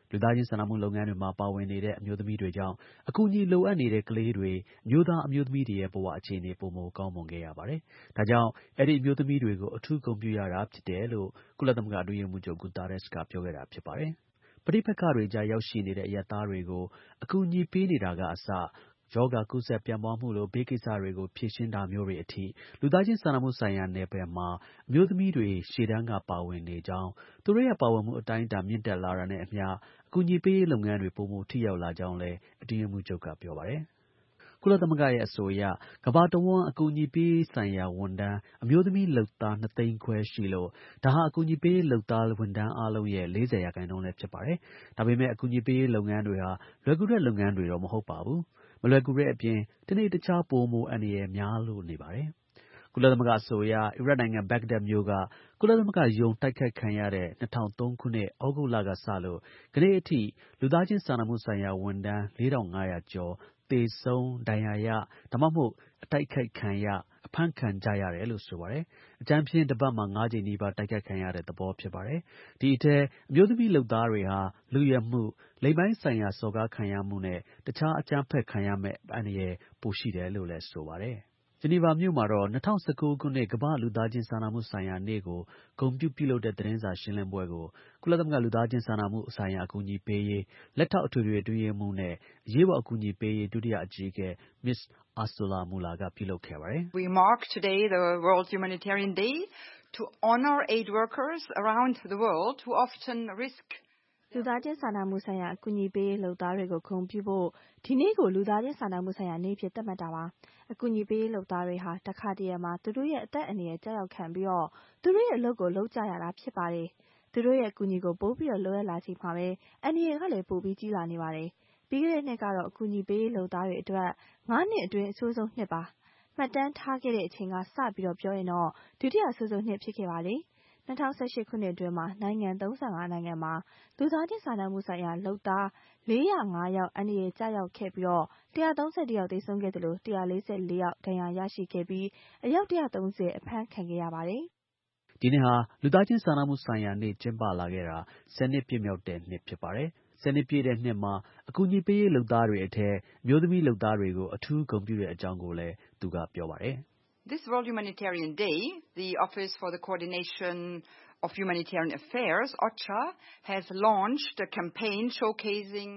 လူသားချင်းစာနာမှုလုပ်ငန်းတွေမှာပါဝင်နေတဲ့အမျိုးသမီးတွေကြောင့်အကူအညီလိုအပ်နေတဲ့ကလေးတွေအမျိုးသားအမျိုးသမီးတွေရဲ့ဘဝအခြေအနေပိုမိုကောင်းမွန်ခဲ့ရပါတယ်။ဒါကြောင့်အဲ့ဒီအမျိုးသမီးတွေကိုအထူးဂုဏ်ပြုရတာဖြစ်တယ်လို့ကုလသမဂ္ဂအတွင်းရေးမှူးချုပ် Guterres ကပြောခဲ့တာဖြစ်ပါတယ်။ပဋိပက္ခတွေကြားရောက်ရှိနေတဲ့အရပ်သားတွေကိုအကူအညီပေးနေတာကအစရောဂါကူးစက်ပြန့်ပွားမှုလိုဘေးကိစ္စတွေကိုဖြေရှင်းတာမျိုးတွေအထိလူသားချင်းစာနာမှုဆိုင်ရာနယ်ပယ်မှာအမျိုးသမီးတွေရှေ့တန်းကပါဝင်နေကြောင်းသူတို့ရဲ့ပါဝင်မှုအတိုင်းအတာမြင့်တက်လာတာနဲ့အမျှအကူအညီပေးရေးလုပ်ငန်းတွေပိုမိုထိရောက်လာကြောင်းလည်းအတွင်းရေးမှူးချုပ်ကပြောပါတယ်။ကုလသမဂ္ဂရဲ့အဆိုအရကမ္ဘာတဝန်းအကူအညီပေးရေးဆိုင်ရာဝန်ထမ်းအမျိုးသမီးလုပ်သား 2 သိန်းခွဲရှိလို့ဒါဟာအကူအညီပေးရေးလုပ်သားဝန်ထမ်းအားလုံးရဲ့ 40% လည်းဖြစ်ပါတယ်။ဒါပေမဲ့အကူအညီပေးရေးလုပ်ငန်းတွေဟာလွယ်ကူတဲ့လုပ်ငန်းတွေတော့မဟုတ်ပါဘူး။မလွယ်ကူတဲ့အပြင်တစ်နေ့တစ်ခြားပိုမိုအန္တရာယ်များလို့နေပါတယ်။ကုလသမဂ္ဂအဆိုအရအီရတ်နိုင်ငံဘက်ဂဒက်မြို့ကကုလသမဂ္ဂရုံးတိုက်ခိုက်ခံရတဲ့2003 ခုနှစ်ဩဂုတ်လကစလို့ကနေ့အထိလူသားချင်းစာနာမှုဆိုင်ရာဝန်ထမ်း 4,500 ကျော်သေဆုံးဒဏ်ရာရဒါမှမဟုတ်အတိုက်ခိုက်ခံရအဖမ်းခံကြရတယ်လို့ဆိုပါတယ်။အကြမ်းဖျင်းတစ်ပတ်မှာ 5 ကြိမ်နီးပါးတိုက်ခိုက်ခံရတဲ့သဘောဖြစ်ပါတယ်။ဒီအထဲအမျိုးသမီးလုပ်သားတွေဟာလူရမှုလိင်ပိုင်းဆိုင်ရာစော်ကားခံရမှုနဲ့တခြားအကြမ်းဖက်ခံရမယ့်အန္တရာယ်ပိုရှိတယ်လို့လည်းဆိုပါတယ်။ဂျနီဗာမြို့မှာတော့2019 ခုနှစ်ကမ္ဘာ့လူသားချင်းစာနာမှုဆိုင်ရာနေ့ကိုဂုဏ်ပြုလုပ်တဲ့သတင်းစာရှင်းလင်းပွဲကိုကုလသမဂ္ဂလူသားချင်းစာနာမှုဆိုင်ရာအကူအညီပေးရေးလက်ထောက်အထွေထွေအတွင်းရေးမှူးနဲ့အရေးပေါ်အကူအညီပေးရေးဒုတိယအကြီးအကဲ Ms. Ursula Mueller ကပြုလုပ်ခဲ့ပါတယ်။ We mark today the World Humanitarian Day to honor aid workers around the world who often risk လူသားချင်းစာနာမှုဆိုင်ရာအကူအညီပေးရေးလုပ်သားတွေကိုဂုဏ်ပြုဖို့ဒီနေ့ကိုလူသားချင်းစာနာမှုဆိုင်ရာနေ့ဖြစ်သတ်မှတ်တာပါအကူအညီပေးရေးလုပ်သားတွေဟာတခါတရံမှာသူတို့ရဲ့အသက်အန္တရာယ်ကြောက်ရောက်ခံပြီးတော့သူတို့ရဲ့အလုပ်ကိုလုပ်ကြရတာဖြစ်ပါတယ်သူတို့ရဲ့အကူအညီကိုပို့ပြီးတော့လိုအပ်လာချိန်မှာပဲအန္တရာယ်ကလည်းပိုပြီးကြီးလာနေပါတယ်ပြီးခဲ့တဲ့နှစ်ကတော့အကူအညီပေးရေးလုပ်သားတွေအတွက်9 နှစ်အတွင်းအဆိုးဆုံးနှစ်ပါမှတ်တမ်းထားခဲ့တဲ့အချိန်ကစပြီးတော့ပြောရင်တော့ဒုတိယအဆိုးဆုံးနှစ်ဖြစ်ခဲ့ပါတယ်2018 ခုနှစ်အတွင်းမှာနိုင်ငံ35နိုင်ငံမှာလူသားချင်းစာနာမှုဆိုင်ရာလုပ်သား405 ယောက်အန္တရာယ်ကျရောက်ခဲ့ပြီးတော့131 ယောက်သေဆုံးခဲ့တယ်လို့144 ယောက်ဒဏ်ရာရရှိခဲ့ပြီးအယောက်130အဖမ်းခံခဲ့ရပါတယ်။ဒီနှစ်ဟာလူသားချင်းစာနာမှုဆိုင်ရာနေ့ကျင်းပလာခဲ့တာ10 နှစ်ပြည့်မြောက်တဲ့နှစ်ဖြစ်ပါတယ်။10 နှစ်ပြည့်တဲ့နှစ်မှာအကူအညီပေးရေးလုပ်သားတွေအထက်အမျိုးသမီးလုပ်သားတွေကိုအထူးဂုဏ်ပြုတဲ့အကြောင်းကိုလည်းသူကပြောပါတယ်။ This World Humanitarian Day, the Office for the Coordination of Humanitarian Affairs, OCHA, has launched a campaign showcasing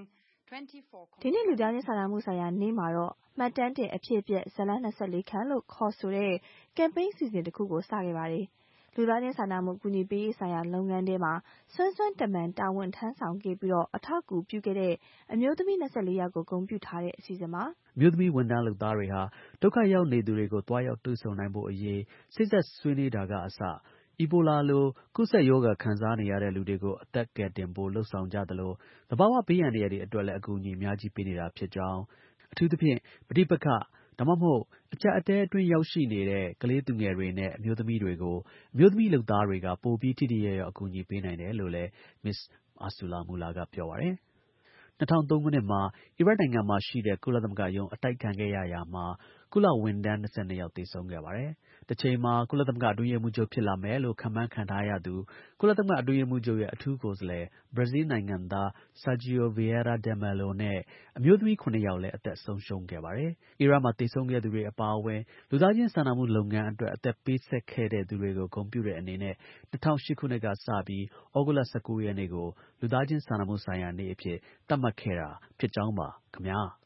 24 ဒီနေ့လူသားချင်းစာနာမှုဆိုင်ရာနေ့မှာတော့မှတ်တမ်းတင်အဖြစ်အပျက်ဇာတ်လမ်း24 ခန်းလို့ခေါ်ဆိုတဲ့ campaign စီစဉ်တစ်ခုကိုစခဲ့ပါတယ်။လူသားချင်းစာနာမှုကူညီပေးရေးဆိုင်ရာလုပ်ငန်းတွေမှာစွမ်းစွမ်းတမန်တာဝန်ထမ်းဆောင်ခဲ့ပြီးတော့အထောက်အကူပြုခဲ့တဲ့အမျိုးသမီး24 ယောက်ကိုဂုဏ်ပြုထားတဲ့အစီအစဉ်ပါအမျိုးသမီးဝန်ထမ်းလုပ်သားတွေဟာဒုက္ခရောက်နေသူတွေကိုတွားရောက်တွေ့ဆုံနိုင်ဖို့အရေးစိတ်ဆက်ဆွေးနွေးတာကအစအီဘိုလာလိုကူးစက်ရောဂါခံစားနေရတဲ့လူတွေကိုအသက်ကယ်တင်ဖို့လှုံ့ဆော်ကြသလိုသဘာဝဘေးအန္တရာယ်တွေအတွက်လည်းအကူအညီအများကြီးပေးနေတာဖြစ်ကြောင်းအထူးသဖြင့်ပဋိပက္ခဒါမှမဟုတ်အကျပ်အတည်းအတွင်းရောက်ရှိနေတဲ့ကလေးသူငယ်တွေနဲ့အမျိုးသမီးတွေကိုအမျိုးသမီးလုပ်သားတွေကပိုပြီးထိထိရောက်ရောက်အကူအညီပေးနိုင်တယ်လို့လည်း Ms. Ursula Mueller ကပြောပါတယ်။2003 ခုနှစ်မှာအီရတ်နိုင်ငံမှာရှိတဲ့ကုလသမဂ္ဂရုံးအတိုက်ခံခဲ့ရရာမှာကုလဝန်ထမ်း 22 ယောက်သေဆုံးခဲ့ပါတယ်။တစ်ချိန်မှာကုလသမဂ္ဂအတွင်းရေးမှူးချုပ်ဖြစ်လာမယ်လို့ခန့်မှန်းခံထားရသူကုလသမဂ္ဂအတွင်းရေးမှူးချုပ်ရဲ့အထူးကိုယ်စားလှယ်ဘရာဇီးနိုင်ငံသား Sergio Vieira de Mello နဲ့အမျိုးသမီး 7 ယောက်လည်းအသက်ဆုံးရှုံးခဲ့ပါတယ်။အီရတ်မှာသေဆုံးခဲ့သူတွေအပါအဝင်လူသားချင်းစာနာမှုလုပ်ငန်းအတွက်အသက်ပေးဆက်ခဲ့တဲ့သူတွေကိုဂုဏ်ပြုတဲ့အနေနဲ့2008 ခုနှစ်ကစပြီးဩဂုတ်လ 19 ရက်နေ့ကိုလူသားချင်းစာနာမှုဆိုင်ရာနေ့အဖြစ်သတ်မှတ်ခဲ့တာဖြစ်ကြောင်းပါခင်ဗျာ။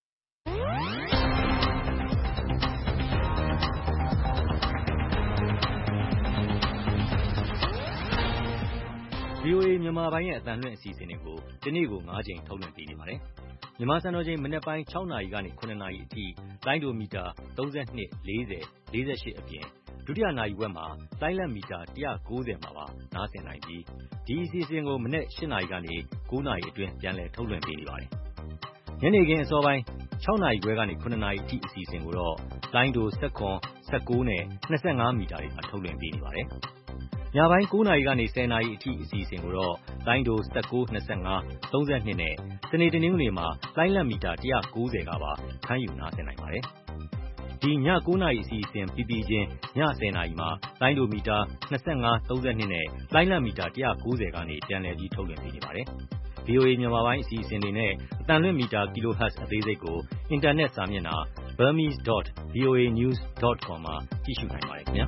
VOA မြန်မာပိုင်းရဲ့အသံလွှင့်အစီအစဉ်တွေကိုဒီနေ့ကို9 ကြိမ်ထုတ်လွှင့်ပေးနေပါတယ်။မြန်မာစံတော်ချိန်မနက်ပိုင်း6 နာရီကနေ9 နာရီအထိလိုင်းဒိုမီတာ32 40 48အပြင်ဒုတိယနာရီဝက်မှာလိုင်းလက်မီတာ190မှာပါနားဆင်နိုင်ပြီးဒီအစီအစဉ်ကိုမနက်8 နာရီကနေ9 နာရီအတွင်းပြန်လည်ထုတ်လွှင့်ပေးနေပါတယ်။ညနေခင်းအစောပိုင်း6 နာရီခွဲကနေ9 နာရီအထိအစီအစဉ်ကိုတော့လိုင်းဒို19နဲ့25မီတာတွေမှာထုတ်လွှင့်ပေးနေပါတယ်။ညပိုင်း9 နာရီကနေ10 နာရီအထိအစီအစဉ်ကိုတော့လိုင်းဒို19 25 32နဲ့စနေတနင်္ဂနွေမှာလိုင်းလက်မီတာ190ကပါခန်းယူနားဆင်နိုင်ပါတယ်။ဒီည9 နာရီအစီအစဉ်ပြီးပြီးချင်းည10 နာရီမှာလိုင်းဒိုမီတာ25 32နဲ့လိုင်းလက်မီတာ190ကနေပြန်လည်ပြီးထုတ်လွှင့်ပေးနေပါတယ်။ VOA မြန်မာပိုင်းအစီအစဉ်တွေနဲ့အသံလွှင့်မီတာ kilohertz အသေးစိတ်ကို အင်တာနက်စာမျက်နှာ burmese.voanews.com မှာကြည့်ရှုနိုင်ပါတယ်ခင်ဗျာ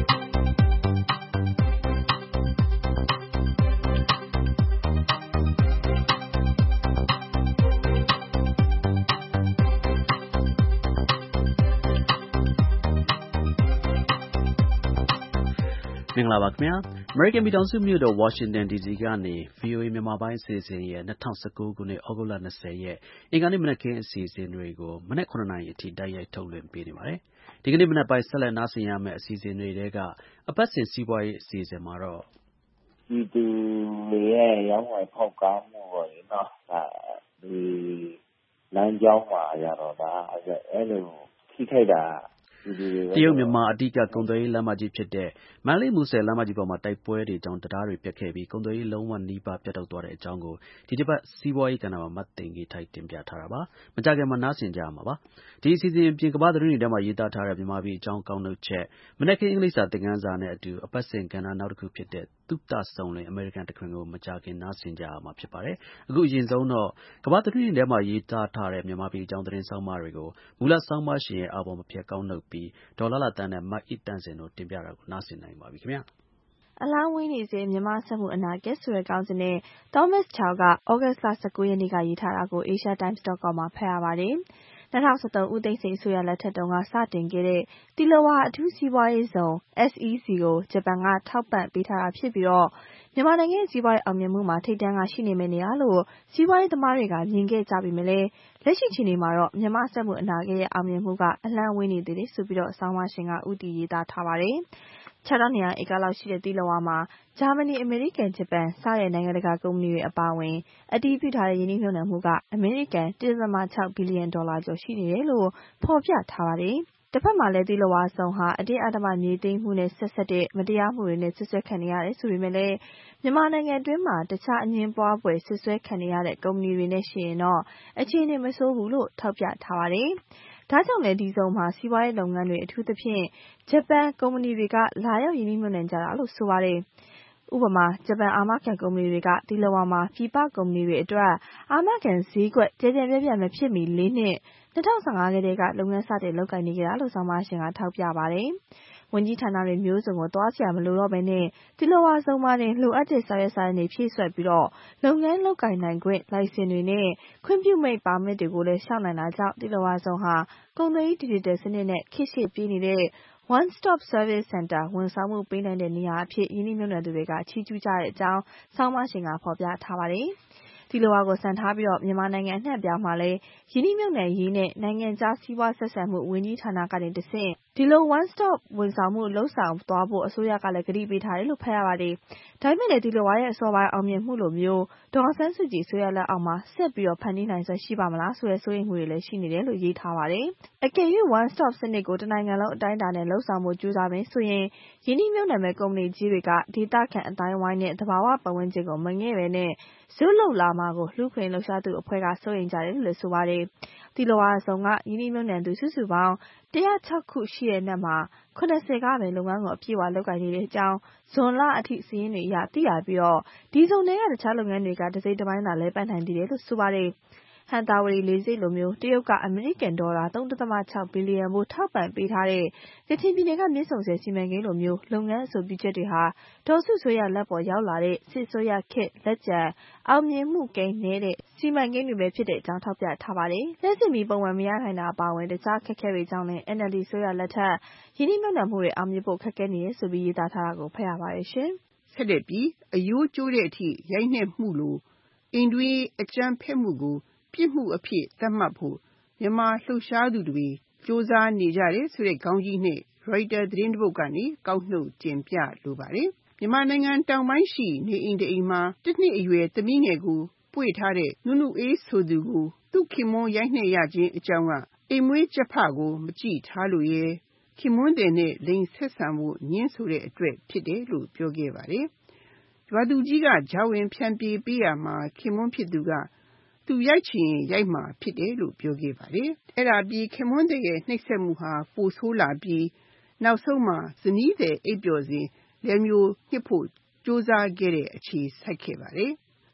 မင်္ဂလာပါခင်ဗျာ American ပြည်ထောင်စုမြို့တော် Washington DC ကနေ VOA မြန်မာပိုင်းအစီအစဉ်ရဲ့2019 ခုနှစ် သြဂုတ်လ 20 ရက် အင်္ဂါနေ့မနက်ခင်းအစီအစဉ်တွေကို မနက် 9 နာရီအထိတိုက်ရိုက်ထုတ်လွှင့်ပေးနေပါတယ်။ ဒီကနေ့မနက်ပိုင်းဆက်လက်နားဆင်ရမယ့်အစီအစဉ်တွေထဲက အပတ်စဉ်စီးပွားရေးအစီအစဉ်မှာတော့ပြည်သူတွေရဲ့ရောင်းဝယ်ဖောက်ကားမှုပေါ့လေနော်ဒီလမ်းကြောင်းမှာရတော့အဲ့လိုထိခိုက်တာတရုတ်မြန်မာအဓိကကုန်သွယ်ရေးလမ်းမကြီးဖြစ်တဲ့မန္တလေးမူဆယ်လမ်းမကြီးပေါ်မှာတိုက်ပွဲတွေကြောင့်တရားတွေပျက်ခဲ့ပြီးကုန်သွယ်ရေးလုံးဝနီးပါးပြတ်တောက်သွားတဲ့အကြောင်းကိုဒီတစ်ပတ်စီးပွားရေးကဏ္ဍမှာမတ်သိင်္ဂီထိုက်တင်ပြထားတာပါမကြခင်မှာနားဆင်ကြရမှာပါဒီအစီအစဉ်အပြင်ကမ္ဘာသတင်းတွေထဲမှာရေးသားထားတဲ့မြန်မာပြည်အကြောင်းကောက်နှုတ်ချက်မနက်ခင်းအင်္ဂလိပ်စာသင်ခန်းစာနဲ့အတူအပတ်စဉ်ကဏ္ဍနောက်တစ်ခုဖြစ်တဲ့သုတစုံလင်အမေရိကန်တခွင်ကိုမကြခင်နားဆင်ကြရမှာဖြစ်ပါတယ်အခုအရင်ဆုံးတော့ကမ္ဘာသတင်းတွေထဲမှာရေးသားထားတဲ့မြန်မာပြည်အကြောင်းသတင်းဆောင်းပါးတွေကိုမူလဆောင်းပါးရှင်ရဲ့အာဘော်မဖြတ်ကောက်နှုတ်ပြီးဒေါ်လာလာတန်းနဲ့မအိတန့်စင်တို့တင်ပြတာကိုနားဆင်နိုင်ပါပြီခင်ဗျာအလားဝင်းနေစေမြန်မာစက်မှုအနာဂတ်ဆိုတဲ့ခေါင်းစဉ်နဲ့ Thomas Chow ကဩဂတ်လ 19 ရက်နေ့ကရေးထားတာကို asiatimes.com မှာဖတ်ရပါတယ်။2013 ဦးသိန်းစိန်အစိုးရလက်ထက်တုန်းကစတင်ခဲ့တဲ့တီလဝါအထူးစီးပွားရေးဇုံ SEZ ကိုဂျပန်ကထောက်ပံ့ပေးထားတာဖြစ်ပြီးမြန်မာနိုင်ငံရဲ့စီးပွားရေးအောင်မြင်မှုမှာထိပ်တန်းကရှိနေမယ့်နေရာလို့စီးပွားရေးသမားတွေကမြင်ခဲ့ကြပေမဲ့လက်ရှိချိန်မှာတော့မြန်မာစက်မှုအနာဂတ်ရဲ့အောင်မြင်မှုကအလှမ်းဝေးနေသေးတယ်ဆိုပြီးဆောင်းပါးရှင်ကဦးတည်ရေးသားထားပါတယ်။ 6,200 ဧကလောက်ရှိတဲ့တီလဝါမှာဂျာမနီ၊အမေရိကန်၊ဂျပန်စတဲ့နိုင်ငံတကာကုမ္ပဏီတွေအပါအဝင်အတည်ပြုထားတဲ့ရင်းနှီးမြှုပ်နှံမှုကအမေရိကန် 1.6 ဘီလီယံဒေါ်လာကျော်ရှိနေတယ်လို့ဖော်ပြထားပါတယ်။တစ်ဖက်မှာလည်းတီလဝါဇုံဟာအတင်းအဓမ္မမြေသိမ်းမှုနဲ့ဆက်စပ်တဲ့မတရားမှုတွေနဲ့စွပ်စွဲခံနေရတယ်ဆိုပေမဲ့မြန်မာနိုင်ငံအတွင်းမှာတခြားအငြင်းပွားဖွယ်စွပ်စွဲခံနေရတဲ့ကုမ္ပဏီတွေနဲ့ယှဉ်ရင်တော့အခြေအနေမဆိုးဘူးလို့ထောက်ပြထားပါတယ်။ဒါကြောင့်လည်းဒီဇုံမှာစီးပွားရေးလုပ်ငန်းတွေအထူးသဖြင့်ဂျပန်ကုမ္ပဏီတွေကလာရောက်ရင်းနှီးမြှုပ်နှံကြတာလို့ဆိုပါတယ်။ဥပမာဂျပန်အာမခံကုမ္ပဏီတွေကတီလဝါမှာပြည်ပကုမ္ပဏီတွေအတွက်အာမခံဈေးကွက်ကျယ်ကျယ်ပြန့်ပြန့်မဖြစ်မီ4 နှစ်2015 ကတည်းကလုပ်ငန်းစတင်လုပ်ကိုင်နေကြတာလို့ဆောင်းပါးရှင်ကထောက်ပြပါတယ်။ဝန်ကြီးဌာနတွေမျိုးစုံကိုသွားစရာမလိုတော့ဘဲတီလဝါဇုံမှာတင်လိုအပ်တဲ့စာရွက်စာတမ်းတွေဖြည့်စွက်ပြီးလုပ်ငန်းလုပ်ကိုင်နိုင်ခွင့်လိုင်စင်တွေနဲ့ခွင့်ပြုမိန့်ပါမစ်တွေကိုလည်းလျှောက်နိုင်တာကြောင့်တီလဝါဇုံဟာကုန်သွယ်ရေးဒီဂျစ်တယ်စနစ်နဲ့ခေတ်ရှေ့ပြေးနေတဲ့ One Stop Service Center ဝန်ဆောင်မှုပေးနိုင်တဲ့နေရာအဖြစ်ရင်းနှီးမြှုပ်နှံသူတွေကချီးကျူးကြတဲ့အကြောင်းဆောင်းပါးရှင်ကဖော်ပြထားပါတယ်။တီလဝါကိုစံထားပြီးမြန်မာနိုင်ငံအနှံ့အပြားမှာလည်းရင်းနှီးမြှုပ်နှံရေးနဲ့နိုင်ငံခြားစီးပွားဆက်ဆံမှုဝန်ကြီးဌာနကနေတဆင့်ဒီလို One Stop ဝန်ဆောင်မှုလုပ်ဆောင်သွားဖို့အစိုးရကလည်းကတိပေးထားတယ်လို့ဖတ်ရပါတယ်။ဒါပေမဲ့တီလဝါရဲ့အစောပိုင်းအောင်မြင်မှုလိုမျိုးဒေါ်အောင်ဆန်းစုကြည်အစိုးရလက်အောက်မှာဆက်ပြီးဖန်တီးနိုင်စွမ်းရှိပါမလားဆိုတဲ့စိုးရိမ်မှုတွေလည်းရှိနေတယ်လို့ရေးထားပါတယ်။အကယ်၍ One Stop စနစ်ကိုတနိုင်ငံလုံးအတိုင်းအတာနဲ့လုပ်ဆောင်ဖို့ကြိုးစားမယ်ဆိုရင်ရင်းနှီးမြှုပ်နှံမဲ့ကုမ္ပဏီကြီးတွေကဒေသခံအသိုင်းအဝိုင်းနဲ့သဘာဝပတ်ဝန်းကျင်ကိုမငဲ့ဘဲဇွတ်လုပ်လာမှာကိုလူ့အခွင့်အရေးလှုပ်ရှားသူအဖွဲ့ကစိုးရိမ်ကြတယ်လို့လည်းဆိုပါတယ်။တီလဝါဇုံကရင်းနှီးမြှုပ်နှံသူစုစုပေါင်း106ခုရှိတဲ့အနက်မှာ80ကပဲလုပ်ငန်းကိုအပြည့်အဝလုပ်ကိုင်နေတဲ့အကြောင်းဇွန်လအထိစာရင်းတွေအရသိရပြီးဒီဇုံထဲကတခြားလုပ်ငန်းတွေကတစိတ်တပိုင်းသာလည်ပတ်နိုင်သေးတယ်လို့ဆိုပါတယ်။ဟံသာဝတီလေဆိပ်လိုမျိုးတရုတ်ကအမေရိကန်ဒေါ်လာ 3.6 ဘီလီယံဖိုးထောက်ပံ့ပေးထားတဲ့ကချင်ပြည်နယ်ကမြစ်ဆုံဆည်စီမံကိန်းလိုမျိုးလုပ်ငန်းအဆိုပြုချက်တွေဟာဒေါ်စုအစိုးရလက်ပေါ်ရောက်လာတဲ့စစ်အစိုးရခေတ်လက်ကျန်အောင်မြင်မှုကိန်းနည်းတဲ့စီမံကိန်းတွေပဲဖြစ်တဲ့အကြောင်းထောက်ပြထားပါတယ်။လျှပ်စစ်မီးပုံမှန်မရနိုင်တာအပါအဝင်တခြားအခက်အခဲတွေကြောင့်လည်း NLD အစိုးရလက်ထက်ရင်းနှီးမြှုပ်နှံမှုတွေအောင်မြင်ဖို့ခက်ခဲနေတယ်ဆိုပြီးရေးသားထားတာကိုဖတ်ရပါတယ်ရှင်။ဆက်လက်ပြီးအယိုးကျိုးတဲ့အထိရိုက်နှက်မှုလိုအိမ်တွင်းအကြမ်းဖက်မှုကိုပြစ်မှုအဖြစ်သတ်မှတ်ဖို့မြန်မာလှုပ်ရှားသူတွေစ조사နေကြတယ်ဆိုတဲ့ခေါင်းကြီးနဲ့ Reuters သတင်းတစ်ပုဒ်ကနေကောက်နှုတ်တင်ပြလိုပါတယ်။မြန်မာနိုင်ငံတောင်ပိုင်းရှိနေအိမ်တစ်အိမ်မှာ1 နှစ်အရွယ်သမီးငယ်ကိုပွေ့ထားတဲ့နုနုအေးဆိုသူကိုသူ့ခင်မွန်းရိုက်နှက်ရခြင်းအကြောင်းကအိမ်မွေးကြက်ဖကိုမကြည့်ထားလို့ရဲ့ခင်မွန်းတဲ့နဲ့လိင်ဆက်ဆံဖို့ညှင်းဆိုတဲ့အတွက်ဖြစ်တယ်လို့ပြောခဲ့ပါတယ်။ရွာသူကြီးကဂျဝင်ဖြန့်ပြေးပေးရမှာခင်မွန်းဖြစ်သူကသူရိုက်ချင်ရိုက်မှာဖြစ်တယ်လို့ပြောခဲ့ပါတယ်။အဲ့ဒါပြီးခင်မွန်းတဲ့ရဲ့နှိပ်စက်မှုဟာပိုဆိုးလာပြီးနောက်ဆုံးမှာဇနီးတဲ့အိပ်ပျော်စဉ်လက်မျိုးညှစ်ဖို့ကြိုးစားခဲ့တဲ့အခြေစိုက်ခဲ့ပါတယ်။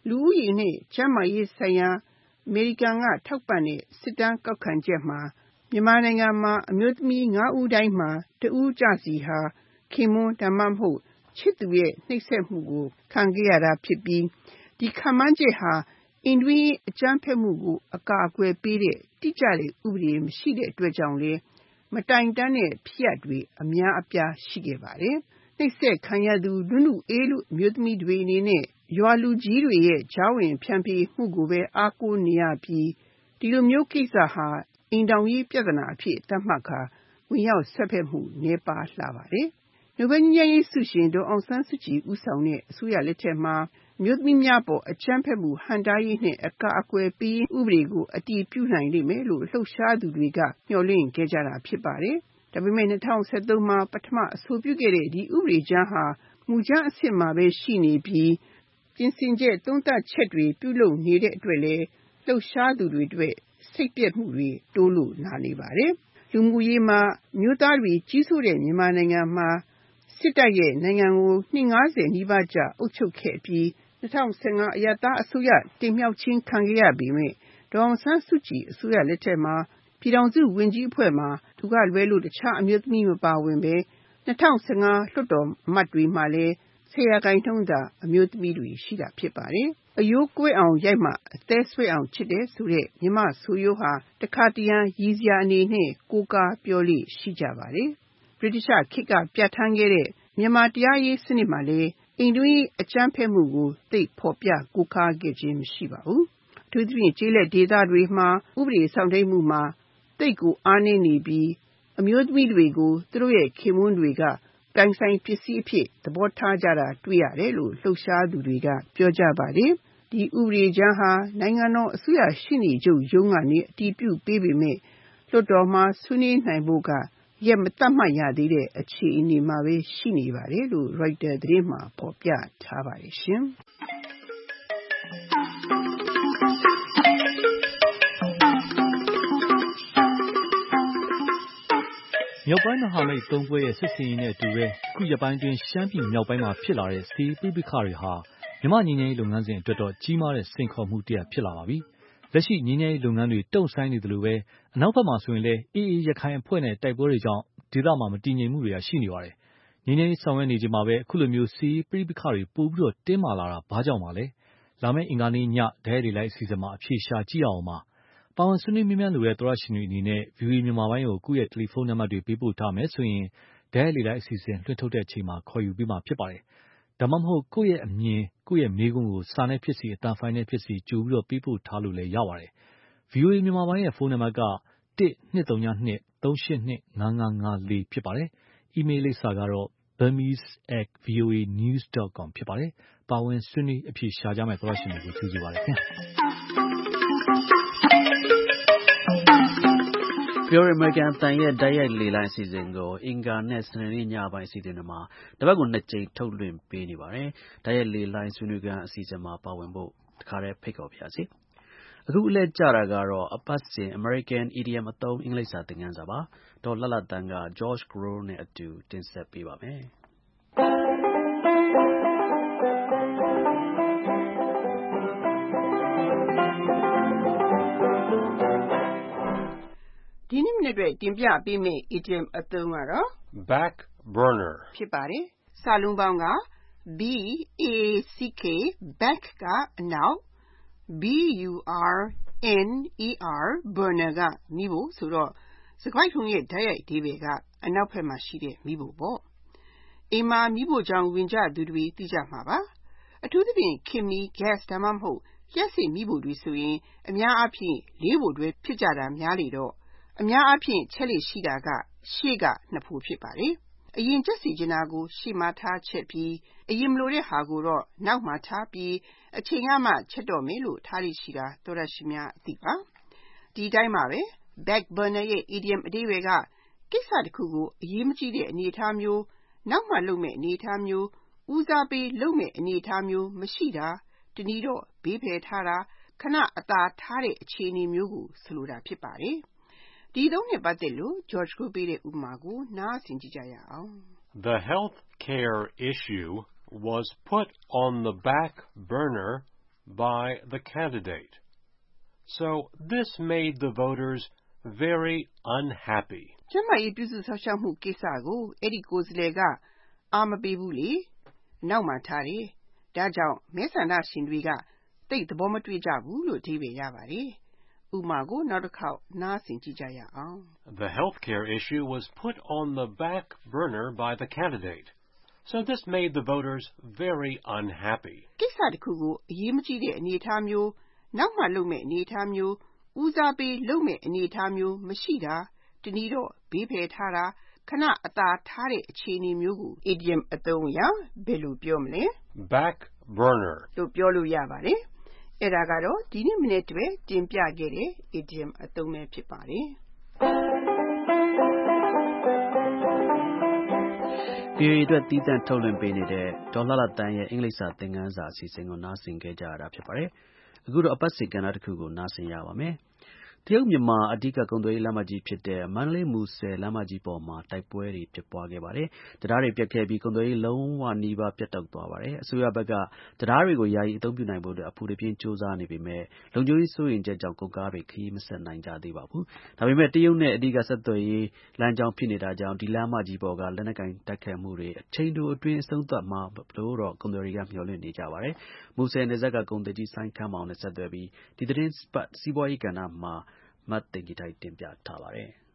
လူဦးရေနဲ့ကျန်းမာရေးဆိုင်ရာအမေရိကန်ကထောက်ပံ့တဲ့စစ်တမ်းကောက်ခံချက်မှာမြန်မာနိုင်ငံမှာအမျိုးသမီး9ဦးတိုင်းမှာ2ဦးကြစီဟာခင်မွန်းဒါမှမဟုတ်ချစ်သူရဲ့နှိပ်စက်မှုကိုခံခဲ့ရတာဖြစ်ပြီးဒီခန့်မှန်းချက်ဟာအိမ်တွင်းအကြမ်းဖက်မှုကိုအကာအကွယ်ပေးတဲ့တိကျတဲ့ဥပဒေမရှိတဲ့အတွက်ကြောင့်လေမတိုင်တန်းတဲ့ဖြစ်ရပ်တွေအများအပြားရှိခဲ့ပါတယ်။နှိပ်စက်ခံရသူလူနုအေးလူအမျိုးသမီးတွေအနေနဲ့ရွာလူကြီးတွေရဲ့ကြားဝင်ဖြန့်ဖြေမှုကိုပဲအားကိုးနေရပြီးဒီလိုမျိုးကိစ္စဟာအိမ်တောင်ရေးပြဿနာအဖြစ်သတ်မှတ်ခါဝင်ရောက်ဆက်ဖက်မှုနှဲပါလှပါတယ်။နိုဘယ်ငြိမ်းချမ်းရေးဆုရှင်ဒေါ်အောင်ဆန်းစုကြည်ဦးဆောင်တဲ့အစိုးရလက်ထက်မှာမျိုးသမီးများပေါ်အကြမ်းဖက်မှုဟန်တားရေးနဲ့အကာအကွယ်ပေးဥပဒေကိုအတည်ပြုနိုင်လိမ့်မယ်လို့လှုပ်ရှားသူတွေကမျှော်လင့်ခဲ့ကြတာဖြစ်ပါတယ်။ဒါပေမဲ့2013မှာပထမအဆိုပြုခဲ့တဲ့ဒီဥပဒေကြမ်းဟာမူကြမ်းအဆင့်မှာပဲရှိနေပြီးပြင်ဆင်ချက်သုံးသပ်ချက်တွေပြုလုပ်နေတဲ့အတွက်လည်းလှုပ်ရှားသူတွေအတွက်စိတ်ပျက်မှုတွေတိုးလို့လာနေပါတယ်။လူမှုရေးမှာမျိုးသားတွေကြီးစိုးတဲ့မြန်မာနိုင်ငံမှာစစ်တပ်ရဲ့နိုင်ငံကိုနှစ်90နီးပါးကြာအုပ်ချုပ်ခဲ့ပြီး2015အရပ်သားအစိုးရတင်မြှောက်ခြင်းခံခဲ့ရပေမဲ့ဒေါ်အောင်ဆန်းစုကြည်အစိုးရလက်ထက်မှာပြည်ထောင်စုဝန်ကြီးအဖွဲ့မှာသူကလွဲလို့တခြားအမျိုးသမီးမပါဝင်ပဲ2015လွှတ်တော်အမတ်တွေမှာလည်း10%သာအမျိုးသမီးတွေရှိတာဖြစ်ပါတယ်။အယိုးကွဲအောင်ရိုက်မှအသေးဆွဲအောင်ချစ်တယ်ဆိုတဲ့မြမဆိုရိုးဟာတခါတရံရည်စရာအနေနဲ့ကိုးကားပြောလေ့ရှိကြပါတယ်။ဗြိတိရှခေတ်ကပြဋ္ဌာန်းခဲ့တဲ့မြန်မာတရားရေးစနစ်မှာလည်းအိမ်တွင်းအကြမ်းဖက်မှုကိုသိဖော်ပြကိုးကားခဲ့ခြင်းမရှိပါဘူး။အထူးသဖြင့်ကျေးလက်ဒေသတွေမှာဥပဒေဆောင်ထိန်းမှုမှာသိကိုအားနည်းနေပြီးအမျိုးသမီးတွေကိုသူတို့ရဲ့ခင်မွန်းတွေကတိုင်ဆိုင်ပစ္စည်းအဖြစ်သဘောထားကြတာတွေ့ရတယ်လို့လှုပ်ရှားသူတွေကပြောကြပါတယ်။ဒီဥပဒေကြမ်းဟာနိုင်ငံတော်အစိုးရရှေ့နေချုပ်ရုံးကနေအတည်ပြုပေးပေမဲ့လွှတ်တော်မှာဆွေးနွေးနိုင်ဖို့ကရက်မသတ်မှတ်ရသေးတဲ့အခြေအနေမှာပဲရှိနေပါတယ်လို့ Reuters သတင်းမှာဖော်ပြထားပါတယ်ရှင်။မြောက်ပိုင်းမဟာမိတ်၃ဖွဲ့ရဲ့စစ်ဆင်ရေးနဲ့အတူပဲအခုရက်ပိုင်းတွင်ရှမ်းပြည်မြောက်ပိုင်းမှာဖြစ်လာတဲ့စစ်ရေးပဋိပက္ခတွေဟာမြန်မာငြိမ်းချမ်းရေးလုပ်ငန်းစဉ်အတွက်တော့ကြီးမားတဲ့စိန်ခေါ်မှုတစ်ရပ်ဖြစ်လာပါပြီ။လက်ရှိငြိမ်းချမ်းရေးလုပ်ငန်းတွေတုံ့ဆိုင်းနေသလိုပဲအနောက်ဘက်မှာဆိုရင်လည်းAAရခိုင်အဖွဲ့နဲ့တိုက်ပွဲတွေကြောင့်ဒေသမှာမတည်ငြိမ်မှုတွေရှိနေပါတယ်။ငြိမ်းချမ်းရေးဆောင်ရွက်နေချိန်မှာပဲအခုလိုမျိုးစစ်ရေးပဋိပက္ခတွေပိုပြီးတင်းမာလာတာဘာကြောင့်ပါလဲ။လာမယ့်အင်္ဂါနေ့ညဓာတ်ရိုက်လေလိုက်အစီအစဉ်မှာအဖြေရှာကြည့်အောင်ပါ။ပါဝင်ဆွေးနွေးမြန်းမြန်းလိုတဲ့သောရရှင်တွေအနေနဲ့ VOA မြန်မာပိုင်းကိုကိုယ့်ရဲ့တယ်လီဖုန်းနံပါတ်တွေပေးပို့ထားမယ်ဆိုရင်ဓာတ်ရိုက်လေလိုက်အစီအစဉ်လွှင့်ထုတ်တဲ့အချိန်မှာခေါ်ယူပေးမှာဖြစ်ပါတယ်။ဒါမှမဟုတ်ကိုယ့်ရဲ့အမြင်ကိုယ့်ရဲ့မေးခွန်းကိုစာနဲ့ဖြစ်စီအသံဖိုင်နဲ့ဖြစ်စီကြိုပြီးပေးပို့ထားလို့လည်းရပါတယ်။ VOA မြန်မာပိုင်းရဲ့ဖုန်းနံပါတ်က1-202-382-5554ဖြစ်ပါတယ်။ အီးမေးလ်လိပ်စာကတော့ burmese@voanews.com ဖြစ်ပါတယ်။ပါဝင်ဆွေးနွေးအဖြေရှာကြမယ့်သောရရှင်တွေကိုကျေးဇူးပါတယ်ခင်ဗျာ။ VOA American အသံရဲ့ဓာတ်ရိုက်လေလိုင်းအစီအစဉ်ကိုအင်္ဂါနဲ့စနေနေ့ညပိုင်းအစီအစဉ်တွေမှာတပတ်ကို2ကြိမ်ထုတ်လွှင့်ပေးနေပါတယ်။ဓာတ်ရိုက်လေလိုင်းဆွေးနွေးခန်းအစီအစဉ်မှာပါဝင်ဖို့တခါတည်းဖိတ်ခေါ်ပါရစေ။အခုအလှည့်ကြတာကတော့အပတ်စဉ် American Idiom အသုံးအင်္ဂလိပ်စာသင်ခန်းစာပါ။ဒေါ်လှလှသန်းက George Grow နဲ့အတူတင်ဆက်ပေးပါမယ်။ဒီနေ့မနေ့အတွက်တင်ပြပေးမယ့် idiom အသုံးကတော့ back burner ဖြစ်ပါတယ်။စာလုံးပေါင်းက back ကအနောက် burner ကမီးဖိုဆိုတော့စကားထုံးရဲ့ဓာတ်ရိုက်အဓိပ္ပာယ်ကအနောက်ဘက်မှာရှိတဲ့မီးဖိုပေါ့။အိမ်မှာမီးဖိုချောင်ဝင်ကြသူတွေသိကြမှာပါ။အထူးသဖြင့်ခင်မီ gas ဒါမှမဟုတ်လျှပ်စစ်မီးဖိုတွေဆိုရင်အများအားဖြင့်လေးဖိုတွဲဖြစ်ကြတာများလေတော့အများအားဖြင့်ချက်လေရှိတာကရှေ့ကနှစ်ဖိုဖြစ်ပါတယ်။အရင်ချက်စီကျင်တာကိုရှေ့မှာထားချက်ပြီးအရင်မလိုတဲ့ဟာကိုတော့နောက်မှာထားပြီးအချိန်ကမှချက်တော့မယ်လို့ထားလိရှိတာသောရရှိများအသိပါ။ဒီတိုင်းမှာပဲ back burner ရဲ့ idiom အဓိပ္ပာယ်ကကိစ္စတစ်ခုကိုအရေးမကြီးတဲ့အနေအထားမျိုးနောက်မှလုပ်မယ့်အနေအထားမျိုးဦးစားပေးလုပ်မယ့်အနေအထားမျိုးမရှိတာတနည်းတော့ဘေးဖယ်ထားတာခဏအသာထားတဲ့အခြေအနေမျိုးကိုဆိုလိုတာဖြစ်ပါတယ်။ဒီသုံးနဲ့ပတ်သက်လို့ George ကိုပေးတဲ့ဥပမာကိုနားဆင်ကြည့်ကြရအောင်။ The health care issue was put on the back burner by the candidate. So this made the voters very unhappy. ကျမရေးပြုစုဆောက်ရှောက်မှုကိစ္စကိုအဲ့ဒီကိုယ်စားလှယ်ကအာမပေးဘူးလေနောက်မှထားတယ်ဒါကြောင့်မဲဆန္ဒရှင်တွေကတိတ်သဘောမတွေ့ကြဘူးလို့အဓိပ္ပာယ်ရပါတယ်ဥပမာကိုနောက်တစ်ခေါက်နားဆင်ကြည့်ကြရအောင် The healthcare issue was put on the back burner by the candidate. So this made the voters very unhappy. ကိစ္စတစ်ခုကိုအရေးမကြီးတဲ့အနေအထားမျိုးနောက်မှလုပ်မဲ့အနေအထားမျိုးဦးစားပေးလုပ်မဲ့အနေအထားမျိုးမရှိတာတနည်းတော့ဘေးဖယ်ထားတာခဏအသာထားတဲ့အခြေအနေမျိုးကို idiom အသုံးအရဘယ်လိုပြောမလဲ Back burner လို့ပြောလို့ရပါတယ်အဲ့ဒါကတော့ဒီနေ့မနေ့တည်းတင်ပြခဲ့တဲ့ idiom အသုံးပဲဖြစ်ပါတယ် VOA အတွက်တီးသန့်ထုတ်လွှင့်ပေးနေတဲ့ဒေါ်လှလှတန်းရဲ့အင်္ဂလိပ်စာသင်ခန်းစာအစီအစဉ်ကိုနားဆင်ခဲ့ကြရတာဖြစ်ပါတယ်အခုတော့အပတ်စဉ်ကဏ္ဍတစ်ခုကိုနားဆင်ရပါမယ်တရုတ်မြန်မာအဓိကကုန်သွယ်ရေးလမ်းမကြီးဖြစ်တဲ့မန္တလေးမူဆယ်လမ်းမကြီးပေါ်မှာတိုက်ပွဲတွေဖြစ်ပွားခဲ့ပါတယ်။တရားတွေပြတ်ခဲ့ပြီးကုန်သွယ်ရေးလုံးဝနီးပါးပြတ်တောက်သွားပါတယ်။အစိုးရဘက်ကတရားတွေကိုယာယီအသုံးပြုနိုင်ဖို့အတွက်အဖူတပြင်းစူးစမ်းနေပေမဲ့လုံခြုံရေးစိုးရိမ်ချက်ကြောင့်ကုန်ကားတွေခရီးမဆက်နိုင်ကြသေးပါဘူး။ဒါပေမဲ့တရုတ်နဲ့အဓိကဆက်သွယ်ရေးလမ်းကြောင်းဖြစ်နေတာကြောင့်ဒီလမ်းမကြီးပေါ်ကလက်နက်ကင်တိုက်ခိုက်မှုတွေအချိန်တိုအတွင်းအဆုံးသတ်မှာလို့တော့ကုန်သည်တွေကမျှော်လင့်နေကြပါတယ်။မူဆယ်နယ်စပ်ကကုန်သည်ကြီးဆိုင်းခမ်းမောင်နဲ့ဆက်သွယ်ပြီးဒီသတင်းပတ်စီးပွားရေးကဏ္ဍမှာမတ်တင်ကြီးတိုင်းတင်ပြထားပါတယ်။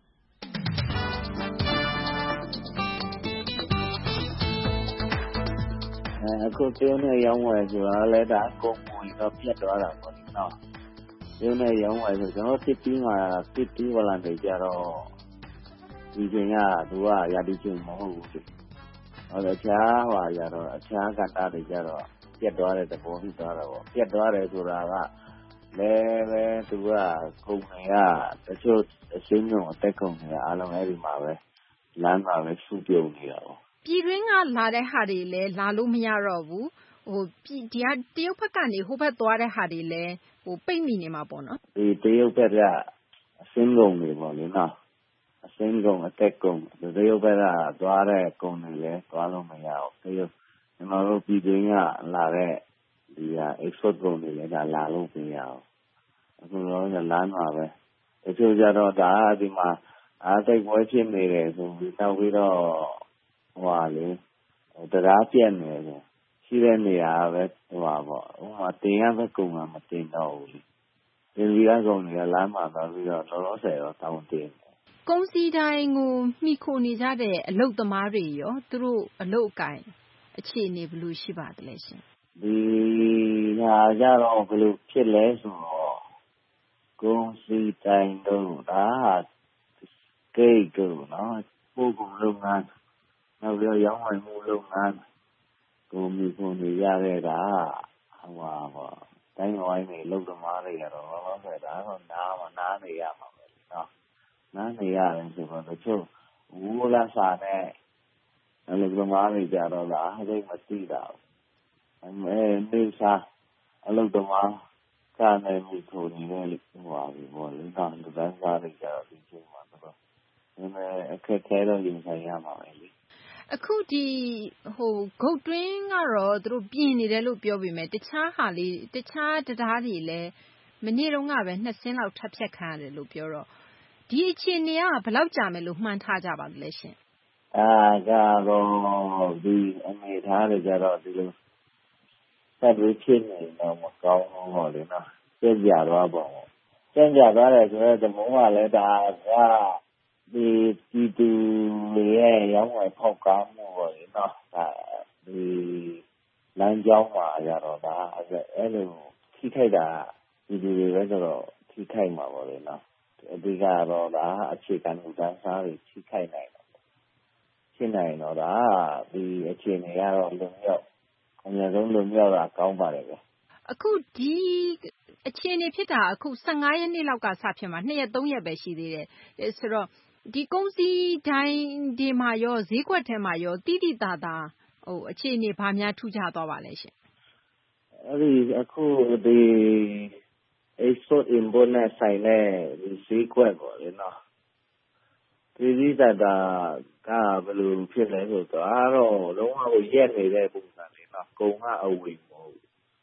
အခုတရုတ်နဲ့ရောင်းဝယ်ဆိုတာလည်းဒါကုန်ဝင်တော့ပြတ်သွားတာပေါ့နော်။တရုတ်နဲ့ရောင်းဝယ်ဆိုကျွန်တော်တစ်တီးဝလာနေကြတော့ဒီချိန်ကသူကရာဒီချိန်မဟုတ်ဘူး။ဟောအခြားဟာကြတော့အခြားကတ္တတွေကြတော့ပြတ်သွားတဲ့သဘောဖြစ်သွားတာပေါ့။ပြတ်သွားတယ်ဆိုတာကလည်းသူကကုန်နေရတချို့အရှင်းဆုံးအသက်ကုန်နေရအားလုံးအဲ့ဒီမှာပဲလမ်းမှာပဲစုပြုံနေတာပေါ့ပြည်တွင်းကလာတဲ့ဟာတွေလည်းလာလို့မရတော့ဘူးဒီကတရုတ်ဘက်ကနေဟိုဘက်သွားတဲ့ဟာတွေလည်းပိတ်မိနေမှာပေါ့နော်ဒီတရုတ်ဘက်ကအရှင်းကုန်တွေပေါ့လေနော်အရှင်းကုန်အသက်ကုန်တရုတ်ဘက်ကသွားတဲ့ကုန်တွေလည်းသွားလို့မရဘူးတရုတ်ကျွန်တော်တို့ပြည်တွင်းကလာတဲ့ဒီက export ကုန်တွေလည်းဒါလာလို့မရဘူးအခုတော့လမ်းမှာပဲတချို့ကြတော့ဒါဒီမှာတိတ်ပွဲဖြစ်နေတယ်ဆိုပြီးနောက်ပြီးတော့ဟိုဟာလေတရားပြက်နေတယ်ရှိတဲ့နေရာပဲဟိုပါပေါ့ဟိုမှာတင်ရတဲ့ကုန်ကမတင်တော့ဘူးလေဒီကကုန်တွေကလမ်းမှာသွားပြီးတော့လောလောဆယ်တော့တောင်းတင်ကုန်စည်တိုင်းကိုမှီခိုနေကြတဲ့အလုပ်သမားတွေရောသူတို့အလုပ်အကိုင်အခြေအနေဘယ်လိုရှိပါသလဲရှင်ဒီဟာကြတော့ဘယ်လိုဖြစ်လဲဆိုတော့ကုန်စည်တိုင်းတို့ဒါဂိတ်တို့နော်ပို့ကုန်လုပ်ငန်းနောက်ပြီးရောင်းဝယ်မှုလုပ်ငန်းကိုမြင်ကုန်နေရတဲ့ကဟိုတိုင်းဝိုင်းနေလုပ်သမားတွေကတော့လောလောဆယ်ဒါတော့နားနေရမှာပဲနော်နားနေရတယ်ဆိုတော့တချို့ဝူလာစာနဲ့လုပ်သမားတွေကြတော့လားဟိတ်မသိတာနေစားအလုပ်သမားကနေမြင်ကုန်နေတဲ့ဟိုပါပြီပေါ့လေတော့ဒီတိုင်းစားတွေကြတော့ဒီချိန်မှာတော့အခက်ခဲတော့ရင်ဆိုင်ရမှာပဲလေအခုဒီဂုတ်တွင်းကတော့သူတို့ပြင်နေတယ်လို့ပြောပေမဲ့တခြားတရားတွေလည်းမနေ့တုန်းကပဲ2ဆင်းလောက်ထပ်ဖြတ်ခံရတယ်လို့ပြောတော့ဒီအခြေအနေကဘယ်လောက်ကြာမယ်လို့မှန်းထားကြပါသလဲရှင်ကတော့ဒီအနေထားတွေကြတော့ဒီလိုဆက်ပြီးဖြစ်နေတော့မကောင်းဘူးပေါ့လေနော်ကျက်ကြသွားပါဘူးကျက်ကြသွားတယ်ဆိုတော့ဒီမိုးကလည်းဒါကဒီတူရဲ့ရောင်းဝယ်ဖောက်ကားမှုပေါ့လေနော်ဒီလမ်းကြောင်းမှာရတော့ဒါအဲ့လိုထိခိုက်တာဒီတွေပဲဆိုတော့ထိခိုက်မှာပေါ့လေနော်အဓိကတော့ဒါအခြေခံလူတန်းစားတွေထိခိုက်နိုင်တယ်ဖြစ်နိုင်တော့ဒါဒီအခြေအနေကတော့လုံမြောက်အများဆုံးလုံမြောက်တာကောင်းပါတယ်ဗျအခုဒီအခြေအနေဖြစ်တာအခု15ရက်နေ့လောက်ကစဖြစ်မှာ2ရက်3ရက်ပဲရှိသေးတယ်ဆိုတော့ဒီကုန်စည်တိုင်းဒီမှာရောဈေးကွက်ထဲမှာရောတိတိတသာအခြေအနေဘာများထူးခြားသွားပါလဲရှင်အဲ့ဒီအခုဒီ export import နဲ့ဆိုင်တဲ့ဒီဈေးကွက်ပေါ့လေနော်တိတိတသာကဘယ်လိုဖြစ်လဲဆိုတော့လုံးဝကိုရက်နေတဲ့ပုံစံလေးနော်ကုန်ကအဝင်မဟုတ်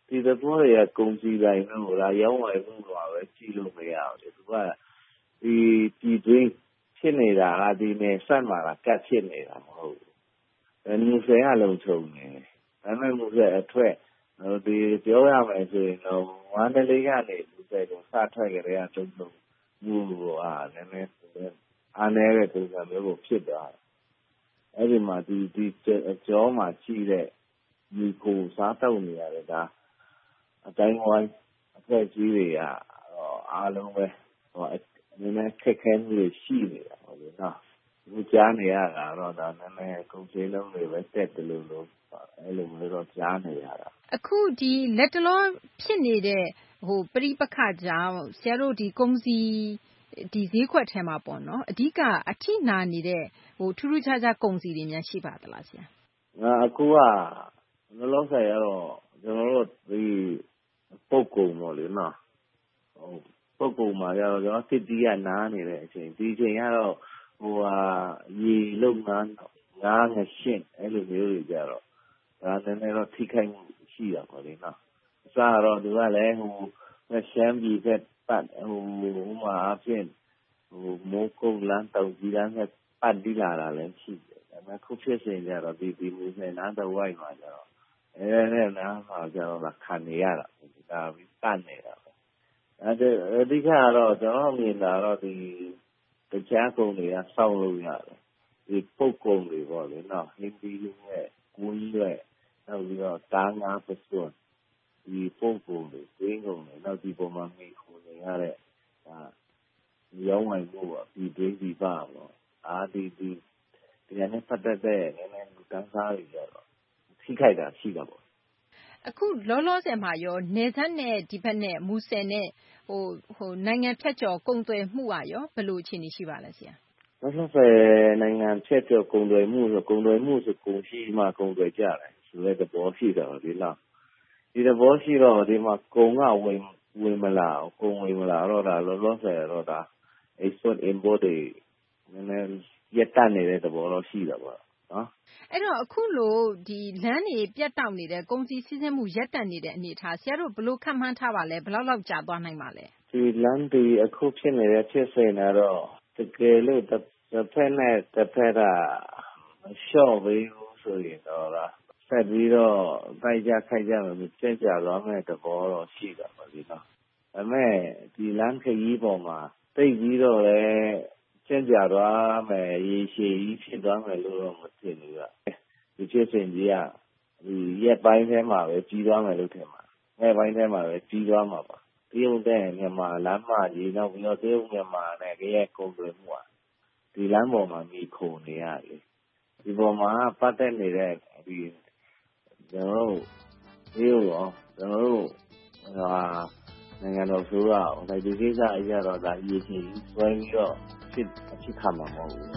ဒီသဘောတွေကကုန်စည်တိုင်းလို့လားရောင်းဝယ်မှုမှာပဲကြည့်လို့မရဘူးသူကဒီပြည်တွင်းဖြစ်နေတာကဒီနယ်စပ်မှာကတ်ဖြစ်နေတာမဟုတ်ဘူးမူဆယ်ကလုံခြုံနေဒါပေမဲ့မူဆယ်အထွက်ဒီပြောရမယ်ဆိုရင်တော့ဝမ်းတလေးကနေမူဆယ်ကိုစထွက်ကြတဲ့တုံးတုံးမှုနည်းနည်းအားနည်းတဲ့ပုံစံမျိုးကိုဖြစ်သွားတယ်အဲ့ဒီမှာဒီအကျော်မှာရှိတဲ့ဒီကိုစားတောက်နေရတယ်ဒါအတိုင်းဝိုင်းအဖွဲ့အစည်းတွေကအားလုံးပဲနည်းနည်းခက်ခဲမှုရှိနေတာဟုတ်ပြီနော်ဒီကြားနေရတာတော့ဒါနည်းနည်းကုန်စည်လုံးတွေပဲတက်တယ်လို့အဲ့လိုမျိုးတော့ကြားနေရတာအခုဒီလက်တလောဖြစ်နေတဲ့ပရိပခကြောင့်ဆရာတို့ဒီကုန်စည်ဒီဈေးကွက်ထဲမှာပေါ့နော်အဓိကအထိနာနေတဲ့ထူးထူးခြားခြားကုန်စည်တွေများရှိပါသလားဆရာအခုကလောလောဆယ်ကတော့ကျွန်တော်တို့ဒီပုတ်ကုန်ပေါ့လေနော်ပုတ်ကုန်မှာကျတော့ကျွန်တော်စစ်တီးကနားနေတဲ့အချိန်ဒီအချိန်ကတော့ရေလုံငန်းငါးငရှင်းအဲ့လိုမျိုးတွေကြတော့ဒါနည်းနည်းတော့ထိခိုက်မှုရှိတာပေါ့လေနော်အစားတော့သူကလည်းရှမ်းပြည်ဘက်ပတ်မှာအဖြစ်မိုးကုတ်လမ်းတောင်ကြီးလမ်းနဲ့ပတ်ပြီးလာတာလည်းရှိတယ်ဒါပေမဲ့ခုဖြစ်စဉ်ကြတော့ဒီမူဆယ်နားတစ်ဝိုက်မှာကျတော့အဲ့နားမှာကျတော့ခံနေရတာဒါပြီးပတ်နေတာပဲအဓိကကတော့ကျွန်တော်မြင်တာတော့ဒီတခြားကုန်တွေကစောင့်လို့ရတယ်ဒီပုတ်ကုန်တွေပေါ့လေနော်ဟင်းသီးနဲ့ကိုကြီးရဲ့နောက်ပြီးတော့တားငါးပစွန်းဒီပုတ်ကုန်တွေတွင်းကုန်တွေနောက်ဒီပုံမှာမိခိုနေရတဲ့ရောင်းဝယ်မှုဒီတွင်းဒီပါပေါ့ဒီနေ့ပတ်သက်တဲ့နည်းနည်းလူတန်းစားတွေကြတော့ထိခိုက်တာရှိတာပေါ့အခုလောလောဆယ်မှာရောနေဆက်နဲ့ဒီဘက်နဲ့မူဆယ်နဲ့နိုင်ငံဖြတ်ကျော်ကုန်သွယ်မှုကရောဘယ်လိုအခြေအနေရှိပါလဲဆရာလောလောဆယ်နိုင်ငံဖြတ်ကျော်ကုန်သွယ်မှုဆိုကုန်ရှိမှကုန်သွယ်ကြတယ်ဆိုတဲ့သဘောရှိတယ်ဒီလားဒီသဘောရှိတော့ဒီမှာကုန်ကဝင်မလာကုန်ဝင်မလာတော့ဒါလောလောဆယ်တော့ဒါ export import တွေနည်းနည်းရက်တက်နေတဲ့သဘောတော့ရှိတာပေါ့နော်အဲ့တော့အခုလိုဒီလမ်းတွေပြတ်တောက်နေတဲ့ကုန်စည်စီးဆင်းမှုရက်တက်နေတဲ့အနေအထားဆရာတို့ဘယ်လိုခန့်မှန်းထားပါလဲဘယ်လောက်ကြာသွားနိုင်ပါလဲဒီလမ်းတွေအခုဖြစ်နေတဲ့ဖြစ်စဉ်တော့တကယ်လို့တစ်ဖက်နဲ့တစ်ဖက်ကရှော့ပေးလို့ဆိုရင်တော့ဆက်ပြီးတော့တိုက်ကြခိုက်ကြမယ်ကြင်ကြသွားမယ်သဘောတော့ရှိတာပါဒီတော့ဒါပေမဲ့ဒီလမ်းခရီးပေါ်မှာတိတ်ပြီးတော့လည်းကျင့်ကြသွားမယ်ရေရှည်ကြီးဖြစ်သွားမယ်လို့တော့မထင်ဘူးကဒီဖြစ်စဉ်ကြီးကဒီရက်ပိုင်းထဲမှာပဲကြီးသွားမယ်လို့ထင်ပါရက်ပိုင်းထဲမှာပဲကြီးသွားမှာပါတရုတ်တဲ့မြန်မာလမ်းမကြီးနောက်ပြီးတော့တရုတ်မြန်မာနဲ့ရဲ့ကုန်သွယ်မှုอ่ะဒီလမ်းပေါ်မှာမိခုန်နေရတယ်ဒီပေါ်မှာပတ်သက်နေတဲ့ဒီကျွန်တော်တို့တရုတ်ရောကျွန်တော်တို့နိုင်ငံတော်ဆိုတော့ဒီကိစ္စအရတော့ဒါရေရှည်ဆွဲပြီးတော့ဖြစ်ခါမှာမဟုတ်ဘူး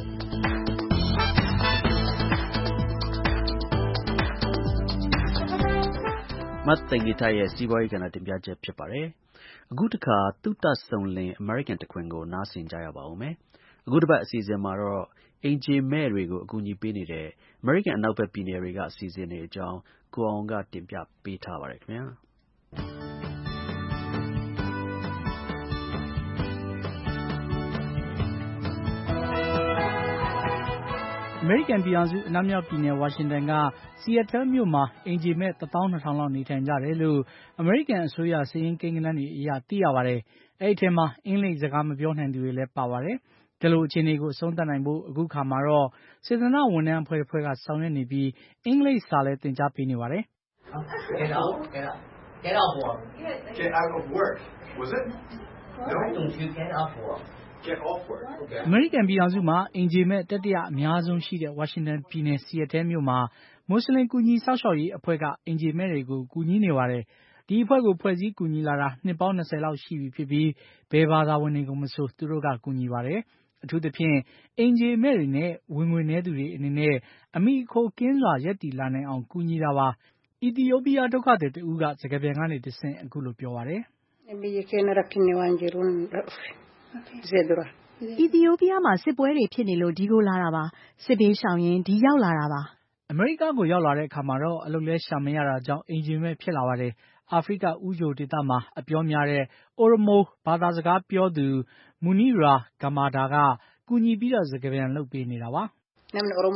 မတ်သိင်္ဂီထိုက်ရဲ့စီးပွားရေးကဏ္ဍတင်ပြချက်ဖြစ်ပါတယ်အခုတခါသုတစုံလင် American တခွင်ကိုနားဆင်ကြရပါဦးမယ်အခုတစ်ပတ်အစီအစဉ်မှာတော့အင်ဂျင်မဲ့တွေကိုအကူအညီပေးနေတဲ့ American အနောက်ဘက်ပြည်နယ်တွေကအစီအစဉ်တွေအကြောင်းကိုအောင်ကတင်ပြပေးထားပါတယ်ခင်ဗျာအမေရိကန်ပြည်ထောင်စုအနောက်မြောက်ပြည်နယ်ဝါရှင်တန်က Seattle မြို့မှာအင်ဂျင်မဲ့ 12,000 လောက်နေထိုင်ကြတယ်လို့အမေရိကန်အစိုးရစာရင်းကိန်းဂဏန်းတွေအရသိရပါတယ်။အဲဒီထဲမှာအင်္ဂလိပ်စကားမပြောနိုင်သူတွေလည်းပါပါတယ်။ဒီလိုအခြေအနေကိုအဆုံးသတ်နိုင်ဖို့အခုခါမှာတော့စေတနာ့ဝန်ထမ်းအဖွဲ့ကဆောင်ရွက်နေပြီးအင်္ဂလိပ်စာလည်းသင်ကြားပေးနေပါတယ်။ Get off work. Get out of work. Was it? Why don't you get off work?Get off work. Okay. အမေရိကန်ပြည်ထောင်စုမှာအင်ဂျင်မဲ့တတိယအများဆုံးရှိတဲ့ဝါရှင်တန်ပြည်နယ် Seattle မြို့မှာမွတ်စလင်ကူညီစောင့်ရှောက်ရေးအဖွဲ့ကအင်ဂျင်မဲ့တွေကိုကူညီနေပါတယ်။ဒီအဖွဲ့ကိုဖွဲ့စည်းကူညီလာတာနှစ်ပေါင်း20လောက်ရှိပြီဖြစ်ပြီးဘယ်ဘာသာဝင်တွေကိုမဆိုသူတို့ကကူညီပါတယ်။အထူးသဖြင့်အင်ဂျင်မဲ့တွေနဲ့ဝင်ငွေနည်းသူတွေအနေနဲ့အမိအခိုကင်းစွာရပ်တည်လာနိုင်အောင်ကူညီတာပါ။အီသီယိုးပီးယားဒုက္ခသည်တဦးကစကားပြန်ကနေတဆင့်အခုလိုပြောပါတယ်။အီသီယိုးပီးယားမှာစစ်ပွဲတွေဖြစ်နေလို့ဒီကိုလာတာပါစစ်ဘေးရှောင်ရင်ဒီရောက်လာတာပါအမေရိကကိုရောက်လာတဲ့အခါမှာတော့အလုပ်လဲရှာမရတာကြောင့်အင်ဂျင်မဲ့ဖြစ်လာပါတယ်အာဖရိကဥချိုဒေသမှာအပြောများတဲ့ Oromo ဘာသာစကားပြောသူ Munira Gamada ကကူညီပြီးစကားပြန်လုပ်ပေးနေတာပါ။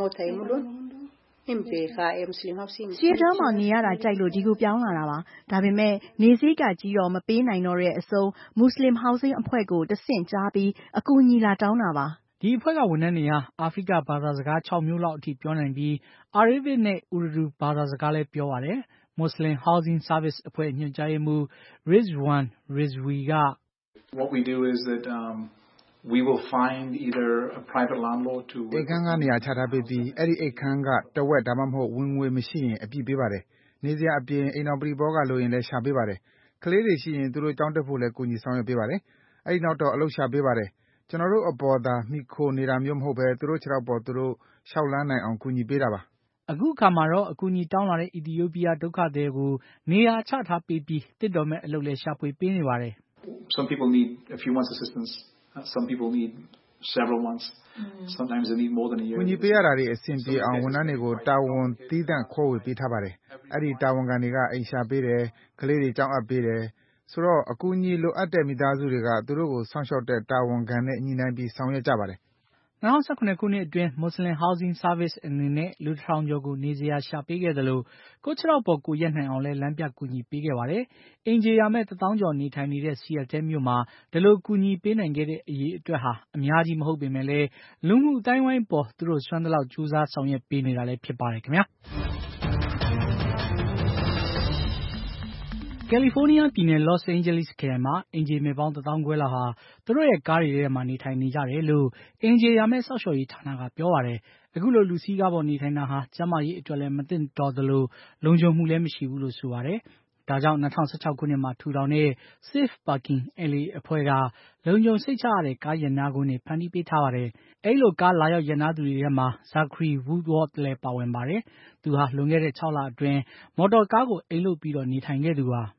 ရှေ့တန်းမှာနေရတာကြိုက်လို့ဒီကိုပြောင်းလာတာပါ။ဒါပေမဲ့နေစရိတ်ကကြီးတော့မပေးနိုင်တော့တဲ့အဆုံး Muslim Housing အဖွဲ့ကိုတဆင့်ကြားပြီးအကူအညီလာတောင်းတာပါ။ဒီအဖွဲ့ကဝန်ထမ်းတွေဟာအာဖရိကဘာသာစကား6မျိုးလောက်အထိပြောနိုင်ပြီး Arabic နဲ့ Urdu ဘာသာစကားလည်းပြောပါတယ်။ Muslim Housing Service အဖွဲ့ညွှန်ကြားရေးမှူး Rizwan Rizvi က What we do is that we will find either a private landlord to အိမ်ခန်းကနေရာချထားပေးပြီးအဲ့ဒီအိမ်ခန်းကတဝက်ဒါမှမဟုတ်ဝင်ငွေမရှိရင်အပြည့်ပေးပါတယ်။နေစရာအပြင်အိမ်တော်ပရိဘောကလိုရင်လည်းရှာပေးပါတယ်။ကလေးတွေရှိရင်သူတို့ကျောင်းတက်ဖို့လည်းကူညီဆောင်ရွက်ပေးပါတယ်။အဲ့ဒီနောက်တော့အလုပ်ရှာပေးပါတယ်။ကျွန်တော်တို့အပေါ်သာမိခိုနေတာမျိုးမဟုတ်ဘဲသူတို့ခြေထောက်ပေါ်သူတို့ရှောက်လန်းနိုင်အောင်ကူညီပေးတာပါ။အခုအခါမှာတော့အကူအညီတောင်းလာတဲ့အီသီယိုးပီးယားဒုက္ခသည်ကိုနေရာချထားပေးပြီးတစ်တော်မဲ့အလုပ်လည်းရှာဖွေပေးနေပါတယ်။ Some people need a few months assistance. Some people need several months. Sometimes they need more than a year. ကူညီပေးရတာတွေအဆင်ပြေအောင်ဝန်ထမ်းတွေကိုတာဝန်သီးသန့်ခွဲဝေပေးထားပါတယ်။အဲ့ဒီတာဝန်ခံတွေကအိမ်ရှာပေးတယ်ကလေးတွေကျောင်းအပ်ပေးတယ်ဆိုတော့အကူအညီလိုအပ်တဲ့မိသားစုတွေကသူတို့ကိုစောင့်ရှောက်တဲ့တာဝန်ခံနဲ့ညှိနှိုင်းပြီးဆောင်ရွက်ကြပါတယ် 2019ခုနှစ်အတွင်း Muslim Housing Service အနေနဲ့လူတစ်ထောင်ကျော်ကိုနေစရာရှာပေးခဲ့သလိုကိုယ့်ခြေထောက်ပေါ်ကိုယ်ရပ်နိုင်အောင်လည်းလမ်းပြကူညီပေးခဲ့ပါတယ်။အင်ဂျီယာမဲ့1000ကျော်နေထိုင်နေတဲ့ Seattle မြို့မှာဒီလိုကူညီပေးနိုင်ခဲ့တဲ့အရေးအတွက်ဟာအများကြီးမဟုတ်ပေမဲ့လည်းလူမှုအတိုင်းဝိုင်းပေါ်သူတို့စွမ်းသလောက်ကြိုးစားဆောင်ရွက်ပေးနေတာလည်းဖြစ်ပါတယ်ခင်ဗျာ။ကယ်လီဖိုးနီးယားပြည်နယ် Los Angeles ခရိုင်မှာအင်ဂျီမဲ့ပေါင်း1,500လောက်ဟာသူတို့ရဲ့ကားတွေထဲမှာနေထိုင်နေကြတယ်လို့အင်ဂျီယာမဲ့စောင့်ရှောက်ရေးဌာနကပြောပါတယ်။အခုလိုလူစည်းကားပေါ်နေထိုင်တာဟာကျန်းမာရေးအတွက်လည်းမသင့်တော်သလိုလုံခြုံမှုလည်းမရှိဘူးလို့ဆိုပါတယ်။ဒါကြောင့်2016ခုနှစ်မှာထူထောင်တဲ့ Safe Parking LA အဖွဲ့ကလုံခြုံစိတ်ချရတဲ့ကားရပ်နားကွင်းတွေဖန်တီးပေးထားပါတယ်။အဲဒီလိုကားလာရောက်ရပ်နားသူတွေထဲမှာ Zachary Woodward လည်းပါဝင်ပါတယ်။သူဟာလွန်ခဲ့တဲ့6လအတွင်းမော်တော်ကားကိုအိမ်လုပ်ပြီးနေထိုင်ခဲ့သူပါ။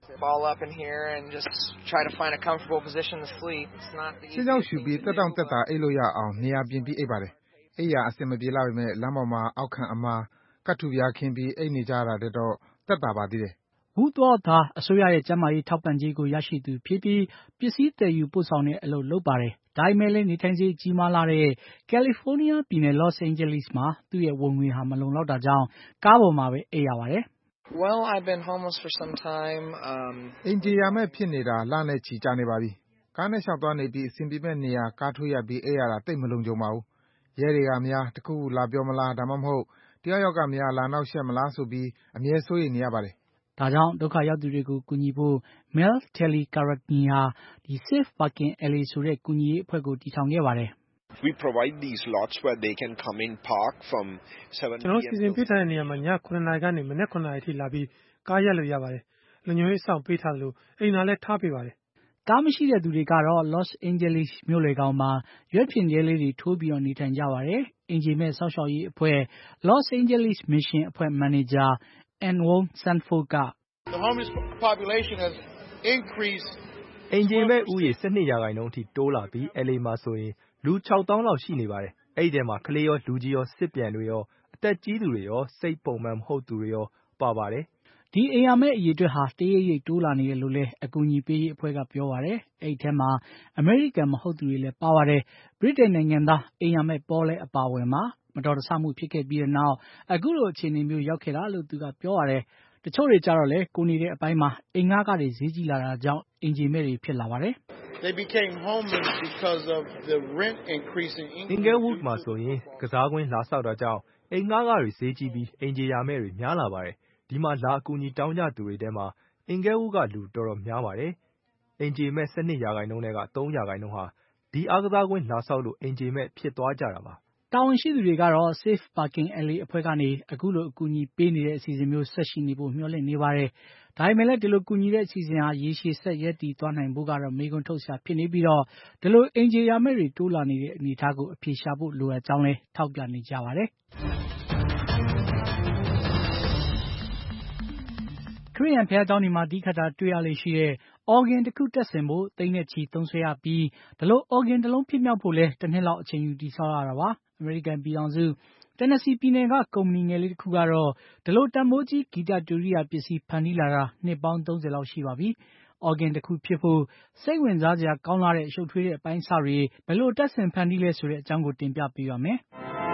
ရှင်းကြောင်းရှူပြီးတက်တောင့်တက်တာအိပ်လို့ရအောင်နေရာပြင်ပြီးအိပ်ပါတယ်။အိပ်ရာအဆင်မပြေလှပေမဲ့လမ်းပေါ်မှာအောက်ခံအမာကတ်ထူပြားခင်းပြီးအိပ်နေကြရတာတော့သက်သာပါသေးတယ်။ Woodward ဟာအစိုးရရဲ့ကျန်းမာရေးထောက်ပံ့ကြေးကိုရရှိသူဖြစ်ပြီးပစ္စည်းသယ်ယူပို့ဆောင်တဲ့အလုပ်လုပ်ပါတယ်။ဒါပေမဲ့လည်းနေထိုင်စရိတ်ကြီးမားလှတဲ့ကယ်လီဖိုးနီးယားပြည်နယ် Los Angeles မှာသူ့ရဲ့ဝင်ငွေဟာမလုံလောက်တာကြောင့်ကားပေါ်မှာပဲအိပ်ရပါတယ်။ I've been homeless for some time. အင်ဂျီယာမဲ့ဖြစ်နေတာလနဲ့ချီကြာနေပါပြီ။ကားနဲ့လျှောက်သွားနေပြီးအဆင်ပြေမဲ့နေရာကားထိုးရပ်ပြီးအိပ်ရတာတိတ်မလုံခြုံပါဘူး။ရဲတွေကများတခုခုလာပြောမလားဒါမှမဟုတ်တယောက်ယောက်ကများလာနှောက်ယှက်မလားဆိုပြီးအမြဲစိုးရိမ်နေရပါတယ်။ဒါကြောင့်ဒုက္ခရောက်သူတွေကိုကူညီဖို့ Mel Telly-Karratny ဟာ Safe Parking LA ဆိုတဲ့ကူညီရေးအဖွဲ့ကိုတည်ထောင်ခဲ့ပါတယ်။ We provide these lots where they can come in park from 7 ကျွန်တော်စီစဉ်ပေးထားတဲ့နေရာမှာည9နာရီကနေမနက်9နာရီထိလာပြီးကားရပ်လို့ရပါတယ်။လုံခြုံရေးဆောင်ပေးထားသလိုအိမ်သာလည်းထားပေးပါတယ်။ကားမရှိတဲ့သူတွေကတော့ Los Angeles မြို့လယ်ကောင်မှာရွက်ဖျင်တဲလေးတွေထိုးပြီးနေထိုင်ကြပါတယ်။အင်ဂျီမဲ့စောင့်ရှောက်ရေးအဖွဲ့ Los Angeles Mission အဖွဲ့မန်နေဂျာ Anwar Sanford က The homeless population has increased အင်ဂျီမဲ့ဦးရေ12%အထိတိုးလာပြီး LA မှာဆိုရင်လူ6,000လောက်ရှိနေပါတယ်။အဲ့ဒီထဲမှာကလေးရောလူကြီးရောစစ်ပြန်တွေရောအသက်ကြီးသူတွေရောစိတ်ပုံမှန်မဟုတ်သူတွေရောပါပါတယ်။ဒီအိမ်ယာမဲ့အရေအတွက်ဟာတရိပ်ရိပ်တိုးလာနေတယ်လို့လည်းအကူအညီပေးရေးအဖွဲ့ကပြောပါတယ်။အဲဒီထဲမှာအမေရိကန်မဟုတ်သူတွေလည်းပါပါတယ်။ဗြိတိန်နိုင်ငံသားအိမ်ယာမဲ့ပေါလည်းအပါအဝင်ပါ။မတော်တဆမှုဖြစ်ခဲ့ပြီးတဲ့နောက်အခုလိုအခြေအနေမျိုးရောက်ခဲ့တာလို့သူကပြောပါတယ်။တချို့တွေကြတော့လေကိုနေတဲ့အပိုင်းမှာအိမ်ငှားခတွေဈေးကြီးလာတာကြောင့်အင်ဂျီမဲ့တွေဖြစ်လာပါတယ်။ They became homeless because of the rent increasing. Inglewood မှာဆိုရင်ကစားကွင်းလာဆောက်တာကြောင့်အိမ်ငှားခတွေဈေးကြီးပြီးအင်ဂျီယာမဲ့တွေများလာပါတယ်။ဒီမှာလာအကူအညီတောင်းကြသူတွေထဲမှာInglewood ကလူတော်တော်များပါတယ်။အင်ဂျီမဲ့12%ထဲက3%ဟာဒီအားကစားကွင်းလာဆောက်လို့အင်ဂျီမဲ့ဖြစ်သွားကြတာပါ။တာဝန်ရှိသူတွေကတော့ Safe Parking LA အဖွဲ့ကနေအခုလိုအကူအညီပေးနေတဲ့အစီအစဉ်မျိုးဆက်ရှိနေဖို့မျှော်လင့်နေပါတယ်။ဒါပေမဲ့လည်းဒီလိုကူညီတဲ့အစီအစဉ်ဟာရေရှည်ဆက်ရပ်တည်သွားနိုင်ဖို့ကတော့မေးခွန်းထုတ်စရာဖြစ်နေပြီးဒီလိုအင်ဂျီယာမဲ့တွေတိုးလာနေတဲ့အနေအထားကိုအဖြေရှာဖို့လိုအပ်ကြောင်းလည်းထောက်ပြနေကြပါတယ်။ခရစ်ယာန်ဘုရားကျောင်းတွေမှာတီးခတ်တာတွေ့ရလေ့ရှိတဲ့ organ တခုတပ်ဆင်ဖို့သိန်းနဲ့ချီသုံးစွဲရပြီးဒီလို organ တစ်လုံးဖြစ်မြောက်ဖို့လည်းတစ်နှစ်လောက်အချိန်ယူတည်ဆောက်ရတာပါ။အမေရိကန်ပြည်ထောင်စု Tennessee ပြည်နယ်ကကုမ္ပဏီငယ်လေးတစ်ခုကတော့ဒီလိုတန်ဖိုးကြီးဂီတဒုရိယာပစ္စည်းဖန်တီးလာတာနှစ်ပေါင်း30လောက်ရှိပါပြီ။ organ တစ်ခုဖြစ်ဖို့စိတ်ဝင်စားစရာကောင်းလာတဲ့ရှုပ်ထွေးတဲ့အပိုင်းအစတွေဘယ်လိုတက်ဆင်ဖန်တီးလဲဆိုတဲ့အကြောင်းကိုတင်ပြပေးပါမယ်။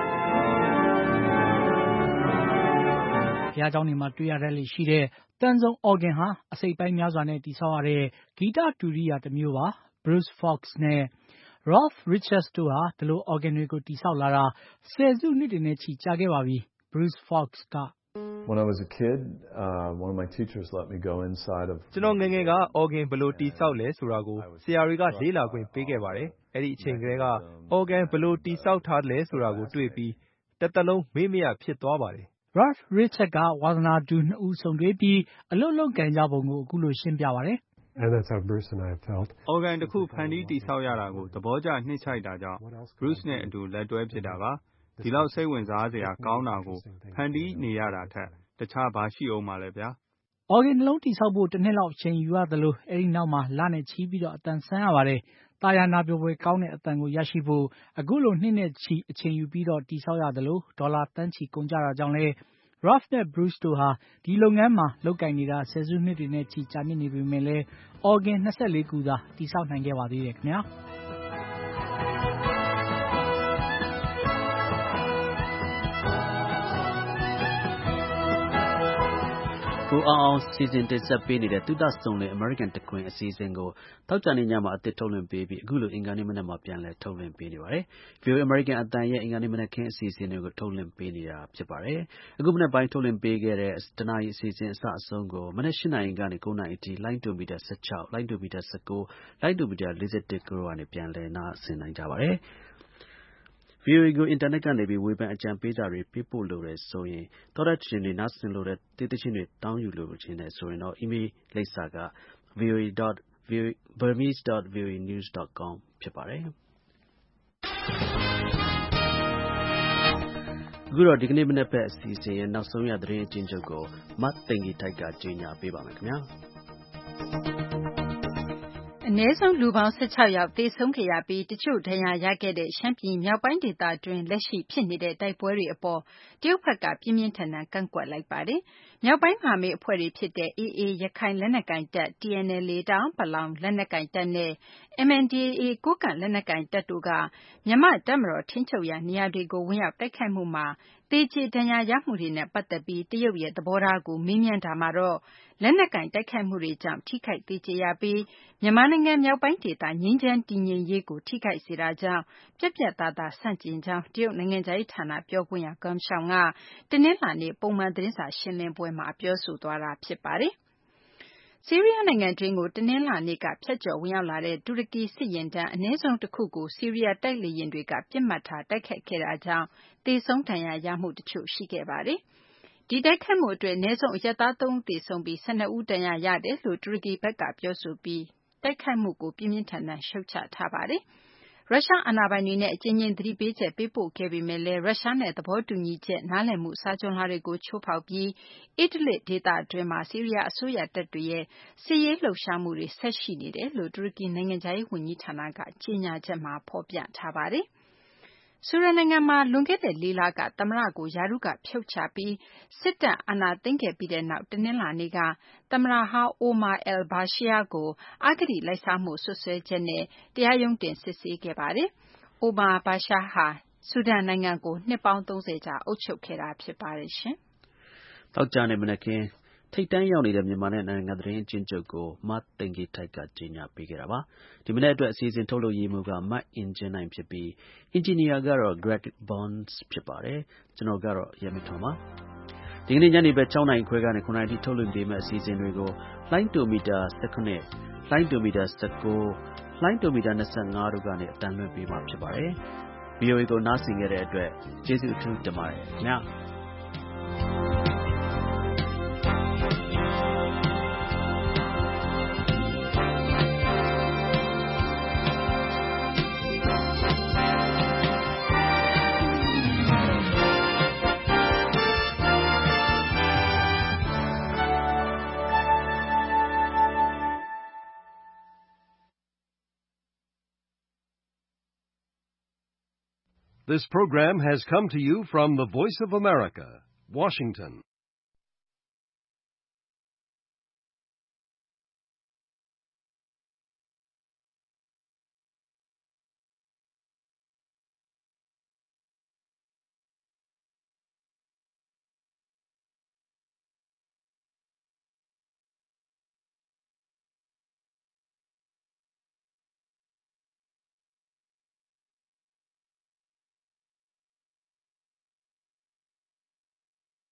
ဘုရားကျောင်းတွေမှာတွေ့ရတတ်လေရှိတဲ့သံစုံ organ ဟာအစိတ်ပိုင်းများစွာနဲ့တည်ဆောက်ရတဲ့ဂီတဒုရိယာတစ်မျိုးပါ။ Bruce Fox နဲ့ Ralph Richards တို့ဟာဒီလို organ တွေကိုတည်ဆောက်လာတာဆယ်စုနှစ်တွေနဲ့ချီကြာခဲ့ပါပြီ။ Bruce Fox က When I was a kid, one of my teachers let me go inside of ကျွန်တော်ငယ်ငယ်က organ ဘယ်လိုတည်ဆောက်လဲဆိုတာကိုဆရာတွေကလေ့လာခွင့်ပေးခဲ့ပါတယ်။အဲ့ဒီအချိန်ကတည်းက organ ဘယ်လိုတည်ဆောက်ထားလဲဆိုတာကိုတွေ့ပြီးတစ်သက်လုံးမေ့မရဖြစ်သွားပါတယ်။ Ralph Richards ကဝါသနာတူနှစ်ဦးဆုံတွေ့ပြီးအလုပ်လုပ်ကိုင်ကြပုံကိုအခုလိုရှင်းပြပါတယ်။ And that's how Bruce and I have felt. organ တစ်ခုဖန်တီးတည်ဆောက်ရတာကိုသဘောကျနှိမ့်ချိုက်တာကြောင့် Bruce နဲ့အတူလက်တွဲဖြစ်တာပါ။ဒီလောက်စိတ်ဝင်စားစရာကောင်းတာကိုဖန်တီးနေရတာထက်တခြားဘာရှိအောင်မလဲဗျာ။ organ နှလုံးတည်ဆောက်ဖို့တစ်နှစ်လောက်အချိန်ယူရသလိုအဲဒီနောက်မှာလနဲ့ချီပြီးအသံဆန်းရပါတယ်။သာယာနာပျော်ဖွယ်ကောင်းတဲ့အသံကိုရရှိဖို့အခုလိုနှစ်နဲ့ချီအချိန်ယူပြီးတည်ဆောက်ရသလိုဒေါ်လာသန်းချီကုန်ကြတာကြောင့်လဲRalph နဲ့ Bruce တို့ဟာဒီလုပ်ငန်းမှာလုပ်ကိုင်နေတာဆယ်စုနှစ်တွေနဲ့ချီကြာမြင့်နေပေမဲ့လဲ organ 24 ခုသာတည်ဆောက်နိုင်ခဲ့ပါသေးတယ်ခင်ဗျာ။ကိုအောင်စီစဉ်တင်ဆက်ပေးနေတဲ့သုတစုံလင် American တခွင်အစီအစဉ်ကိုသောကြာနေ့ညမှာအသစ်ထုတ်လွှင့်ပေးပြီးအခုလိုအင်္ဂါနေ့မနက်မှာပြန်လည်ထုတ်လွှင့်ပေးနေပါတယ်။ VOA American အသံရဲ့အင်္ဂါနေ့မနက်ခင်းအစီအစဉ်တွေကိုထုတ်လွှင့်ပေးနေတာဖြစ်ပါတယ်။အခုမနက်ပိုင်းထုတ်လွှင့်ပေးခဲ့တဲ့တနာရီအစီအစဉ်အစအဆုံးကိုမနက်8 နာရီကနေ9 နာရီအထိလိုင်းတူမီတာ16လိုင်းတူမီတာ19လိုင်းတူမီတာ41ကိုကနေပြန်လည်နားဆင်နိုင်ကြပါတယ်။ VOA ကိုအင်တာနက်ကနေဝေဖန်အကြံပေးစာတွေပေးပို့လိုတယ်ဆိုရင်သောတရှင်တွေနားဆင်လိုတဲ့တေးသချင်းတွေတောင်းယူလိုချင်တယ်ဆိုရင်အီးမေးလ်လိပ်စာကvoa.burmese.voanews.com ဖြစ်ပါတယ်။အခုတော့ဒီကနေ့မနက်ဘက်အစီအစဉ်ရဲ့နောက်ဆုံးရသတင်းအကျဉ်းချုပ်ကိုမသိင်္ဂီထိုက်ကကြေညာပေးပါမယ်ခင်ဗျာ။အနည်းဆုံးလူပေါင်း16ယောက်သေဆုံးခဲ့ရပြီးတချို့ဒဏ်ရာရခဲ့တဲ့ရှမ်းပြည်မြောက်ပိုင်းဒေသတွင်းလက်ရှိဖြစ်နေတဲ့တိုက်ပွဲတွေအပေါ်တရုတ်ဘက်ကပြင်းပြင်းထန်ထန်ကန့်ကွက်လိုက်ပါတယ်။မြောက်ပိုင်းမဟာမိတ်အဖွဲ့တွေဖြစ်တဲ့ AA ရခိုင်လက်နက်ကိုင်တပ် TNLA တအာင်းပလောင်လက်နက်ကိုင်တပ်နဲ့ MNDAA ကိုးကန့်လက်နက်ကိုင်တပ်တို့ကမြန်မာ့တပ်မတော်ထိန်းချုပ်ရာနေရာတွေကိုဝင်ရောက်တိုက်ခိုက်မှုမှာသေကျေဒဏ်ရာရမှုတွေနဲ့ပတ်သက်ပြီးတရုတ်ရဲ့သဘောထားကိုမေးမြန်းတာမှာတော့လက်နက်ကိုင်တိုက်ခိုက်မှုတွေကြောင့်ထိခိုက်သေကျေရပြီးမြန်မာနိုင်ငံမြောက်ပိုင်းဒေသငြိမ်းချမ်းတည်ငြိမ်ရေးကိုထိခိုက်စေတာကြောင့်ပြတ်ပြတ်သားသားဆန့်ကျင်ကြောင်းတရုတ်နိုင်ငံခြားရေးဌာနပြောခွင့်ရ Geng Shuang ကတနင်္လာနေ့ပုံမှန်သတင်းစာရှင်းလင်းပွဲမှာပြောဆိုသွားတာဖြစ်ပါတယ်။ဆီးရီးယားနိုင်ငံတွင်းကိုတနင်္လာနေ့ကဖြတ်ကျော်ဝင်ရောက်လာတဲ့တူရကီစစ်ယာဉ်တန်းအနည်းဆုံးတစ်ခုကိုဆီးရီးယားတိုက်လေယာဉ်တွေကပစ်မှတ်ထားတိုက်ခိုက်ခဲ့တာကြောင့်သေဆုံးဒဏ်ရာရမှုတချို့ရှိခဲ့ပါတယ်။ဒီတိုက်ခိုက်မှုအတွက်အနည်းဆုံးအရပ်သား3ဦးသေဆုံးပြီး12ဦးဒဏ်ရာရတယ်လို့တူရကီဘက်ကပြောဆိုပြီးတိုက်ခိုက်မှုကိုပြင်းပြင်းထန်ထန်ရှုတ်ချထားပါတယ်။ရုရှားအာဏာပိုင်တွေနဲ့အကြိမ်ကြိမ်သတိပေးချက်ပေးပို့ခဲ့ပေမဲ့လည်းရုရှားနဲ့သဘောတူညီချက်နားလည်မှုစာချွန်လွှာတွေကိုချိုးဖောက်ပြီးIdlibဒေသအတွင်းမှာဆီးရီးယားအစိုးရတပ်တွေရဲ့စစ်ရေးလှုပ်ရှားမှုတွေဆက်ရှိနေတယ်လို့တူရကီနိုင်ငံခြားရေးဝန်ကြီးဌာနကကြေညာချက်မှာဖော်ပြထားပါတယ်။ဆူဒန်နိုင်ငံမှာလွန်ခဲ့တဲ့4လကသမ္မတကိုရာထူးကဖြုတ်ချပြီးစစ်တပ်အာဏာသိမ်းခဲ့ပြီးတဲ့နောက်တနင်္လာနေ့ကသမ္မတဟောင်း Omar al-Bashir ကိုအဂတိလိုက်စားမှုစွပ်စွဲချက်နဲ့တရားရုံးတင်စစ်ဆေးခဲ့ပါတယ်။ Omar al-Bashir ဟာဆူဒန်နိုင်ငံကိုနှစ်ပေါင်း30ကြာအုပ်ချုပ်ခဲ့တာဖြစ်ပါတယ်။သောကြာနေ့မနက်ခင်းထိပ်တန်းရောက်နေတဲ့မြန်မာနိုင်ငံသတင်းအကျဉ်းချုပ်ကိုမသိင်္ဂီထိုက်ကကြေညာပေးခဲ့တာပါ။ဒီမနက်အတွက်အစီအစဉ်ထုတ်လုပ်ရေးမှူးကမအင်ဂျင်နိုင်ဖြစ်ပြီးအင်ဂျင်နီယာကတော့ Greg Burns ဖြစ်ပါတယ်။ကျွန်တော်ကတော့ရဲမထွန်းပါ။ဒီကနေ့ညနေဘက်6နာရီခွဲကနေ9နာရီထိထုတ်လွှင့်ပေးမယ့်အစီအစဉ်တွေကိုလိုင်းတိုမီတာ19လိုင်းတိုမီတာ19လိုင်းတိုမီတာ25တို့ကနေအတန်းလွှင့်ပေးမှာဖြစ်ပါတယ်။ VOA ကိုနားဆင်ခဲ့တဲ့အတွက်ကျေးဇူးအထူးတင်ပါတယ်ခင်ဗျာ။ This program has come to you from the Voice of America, Washington.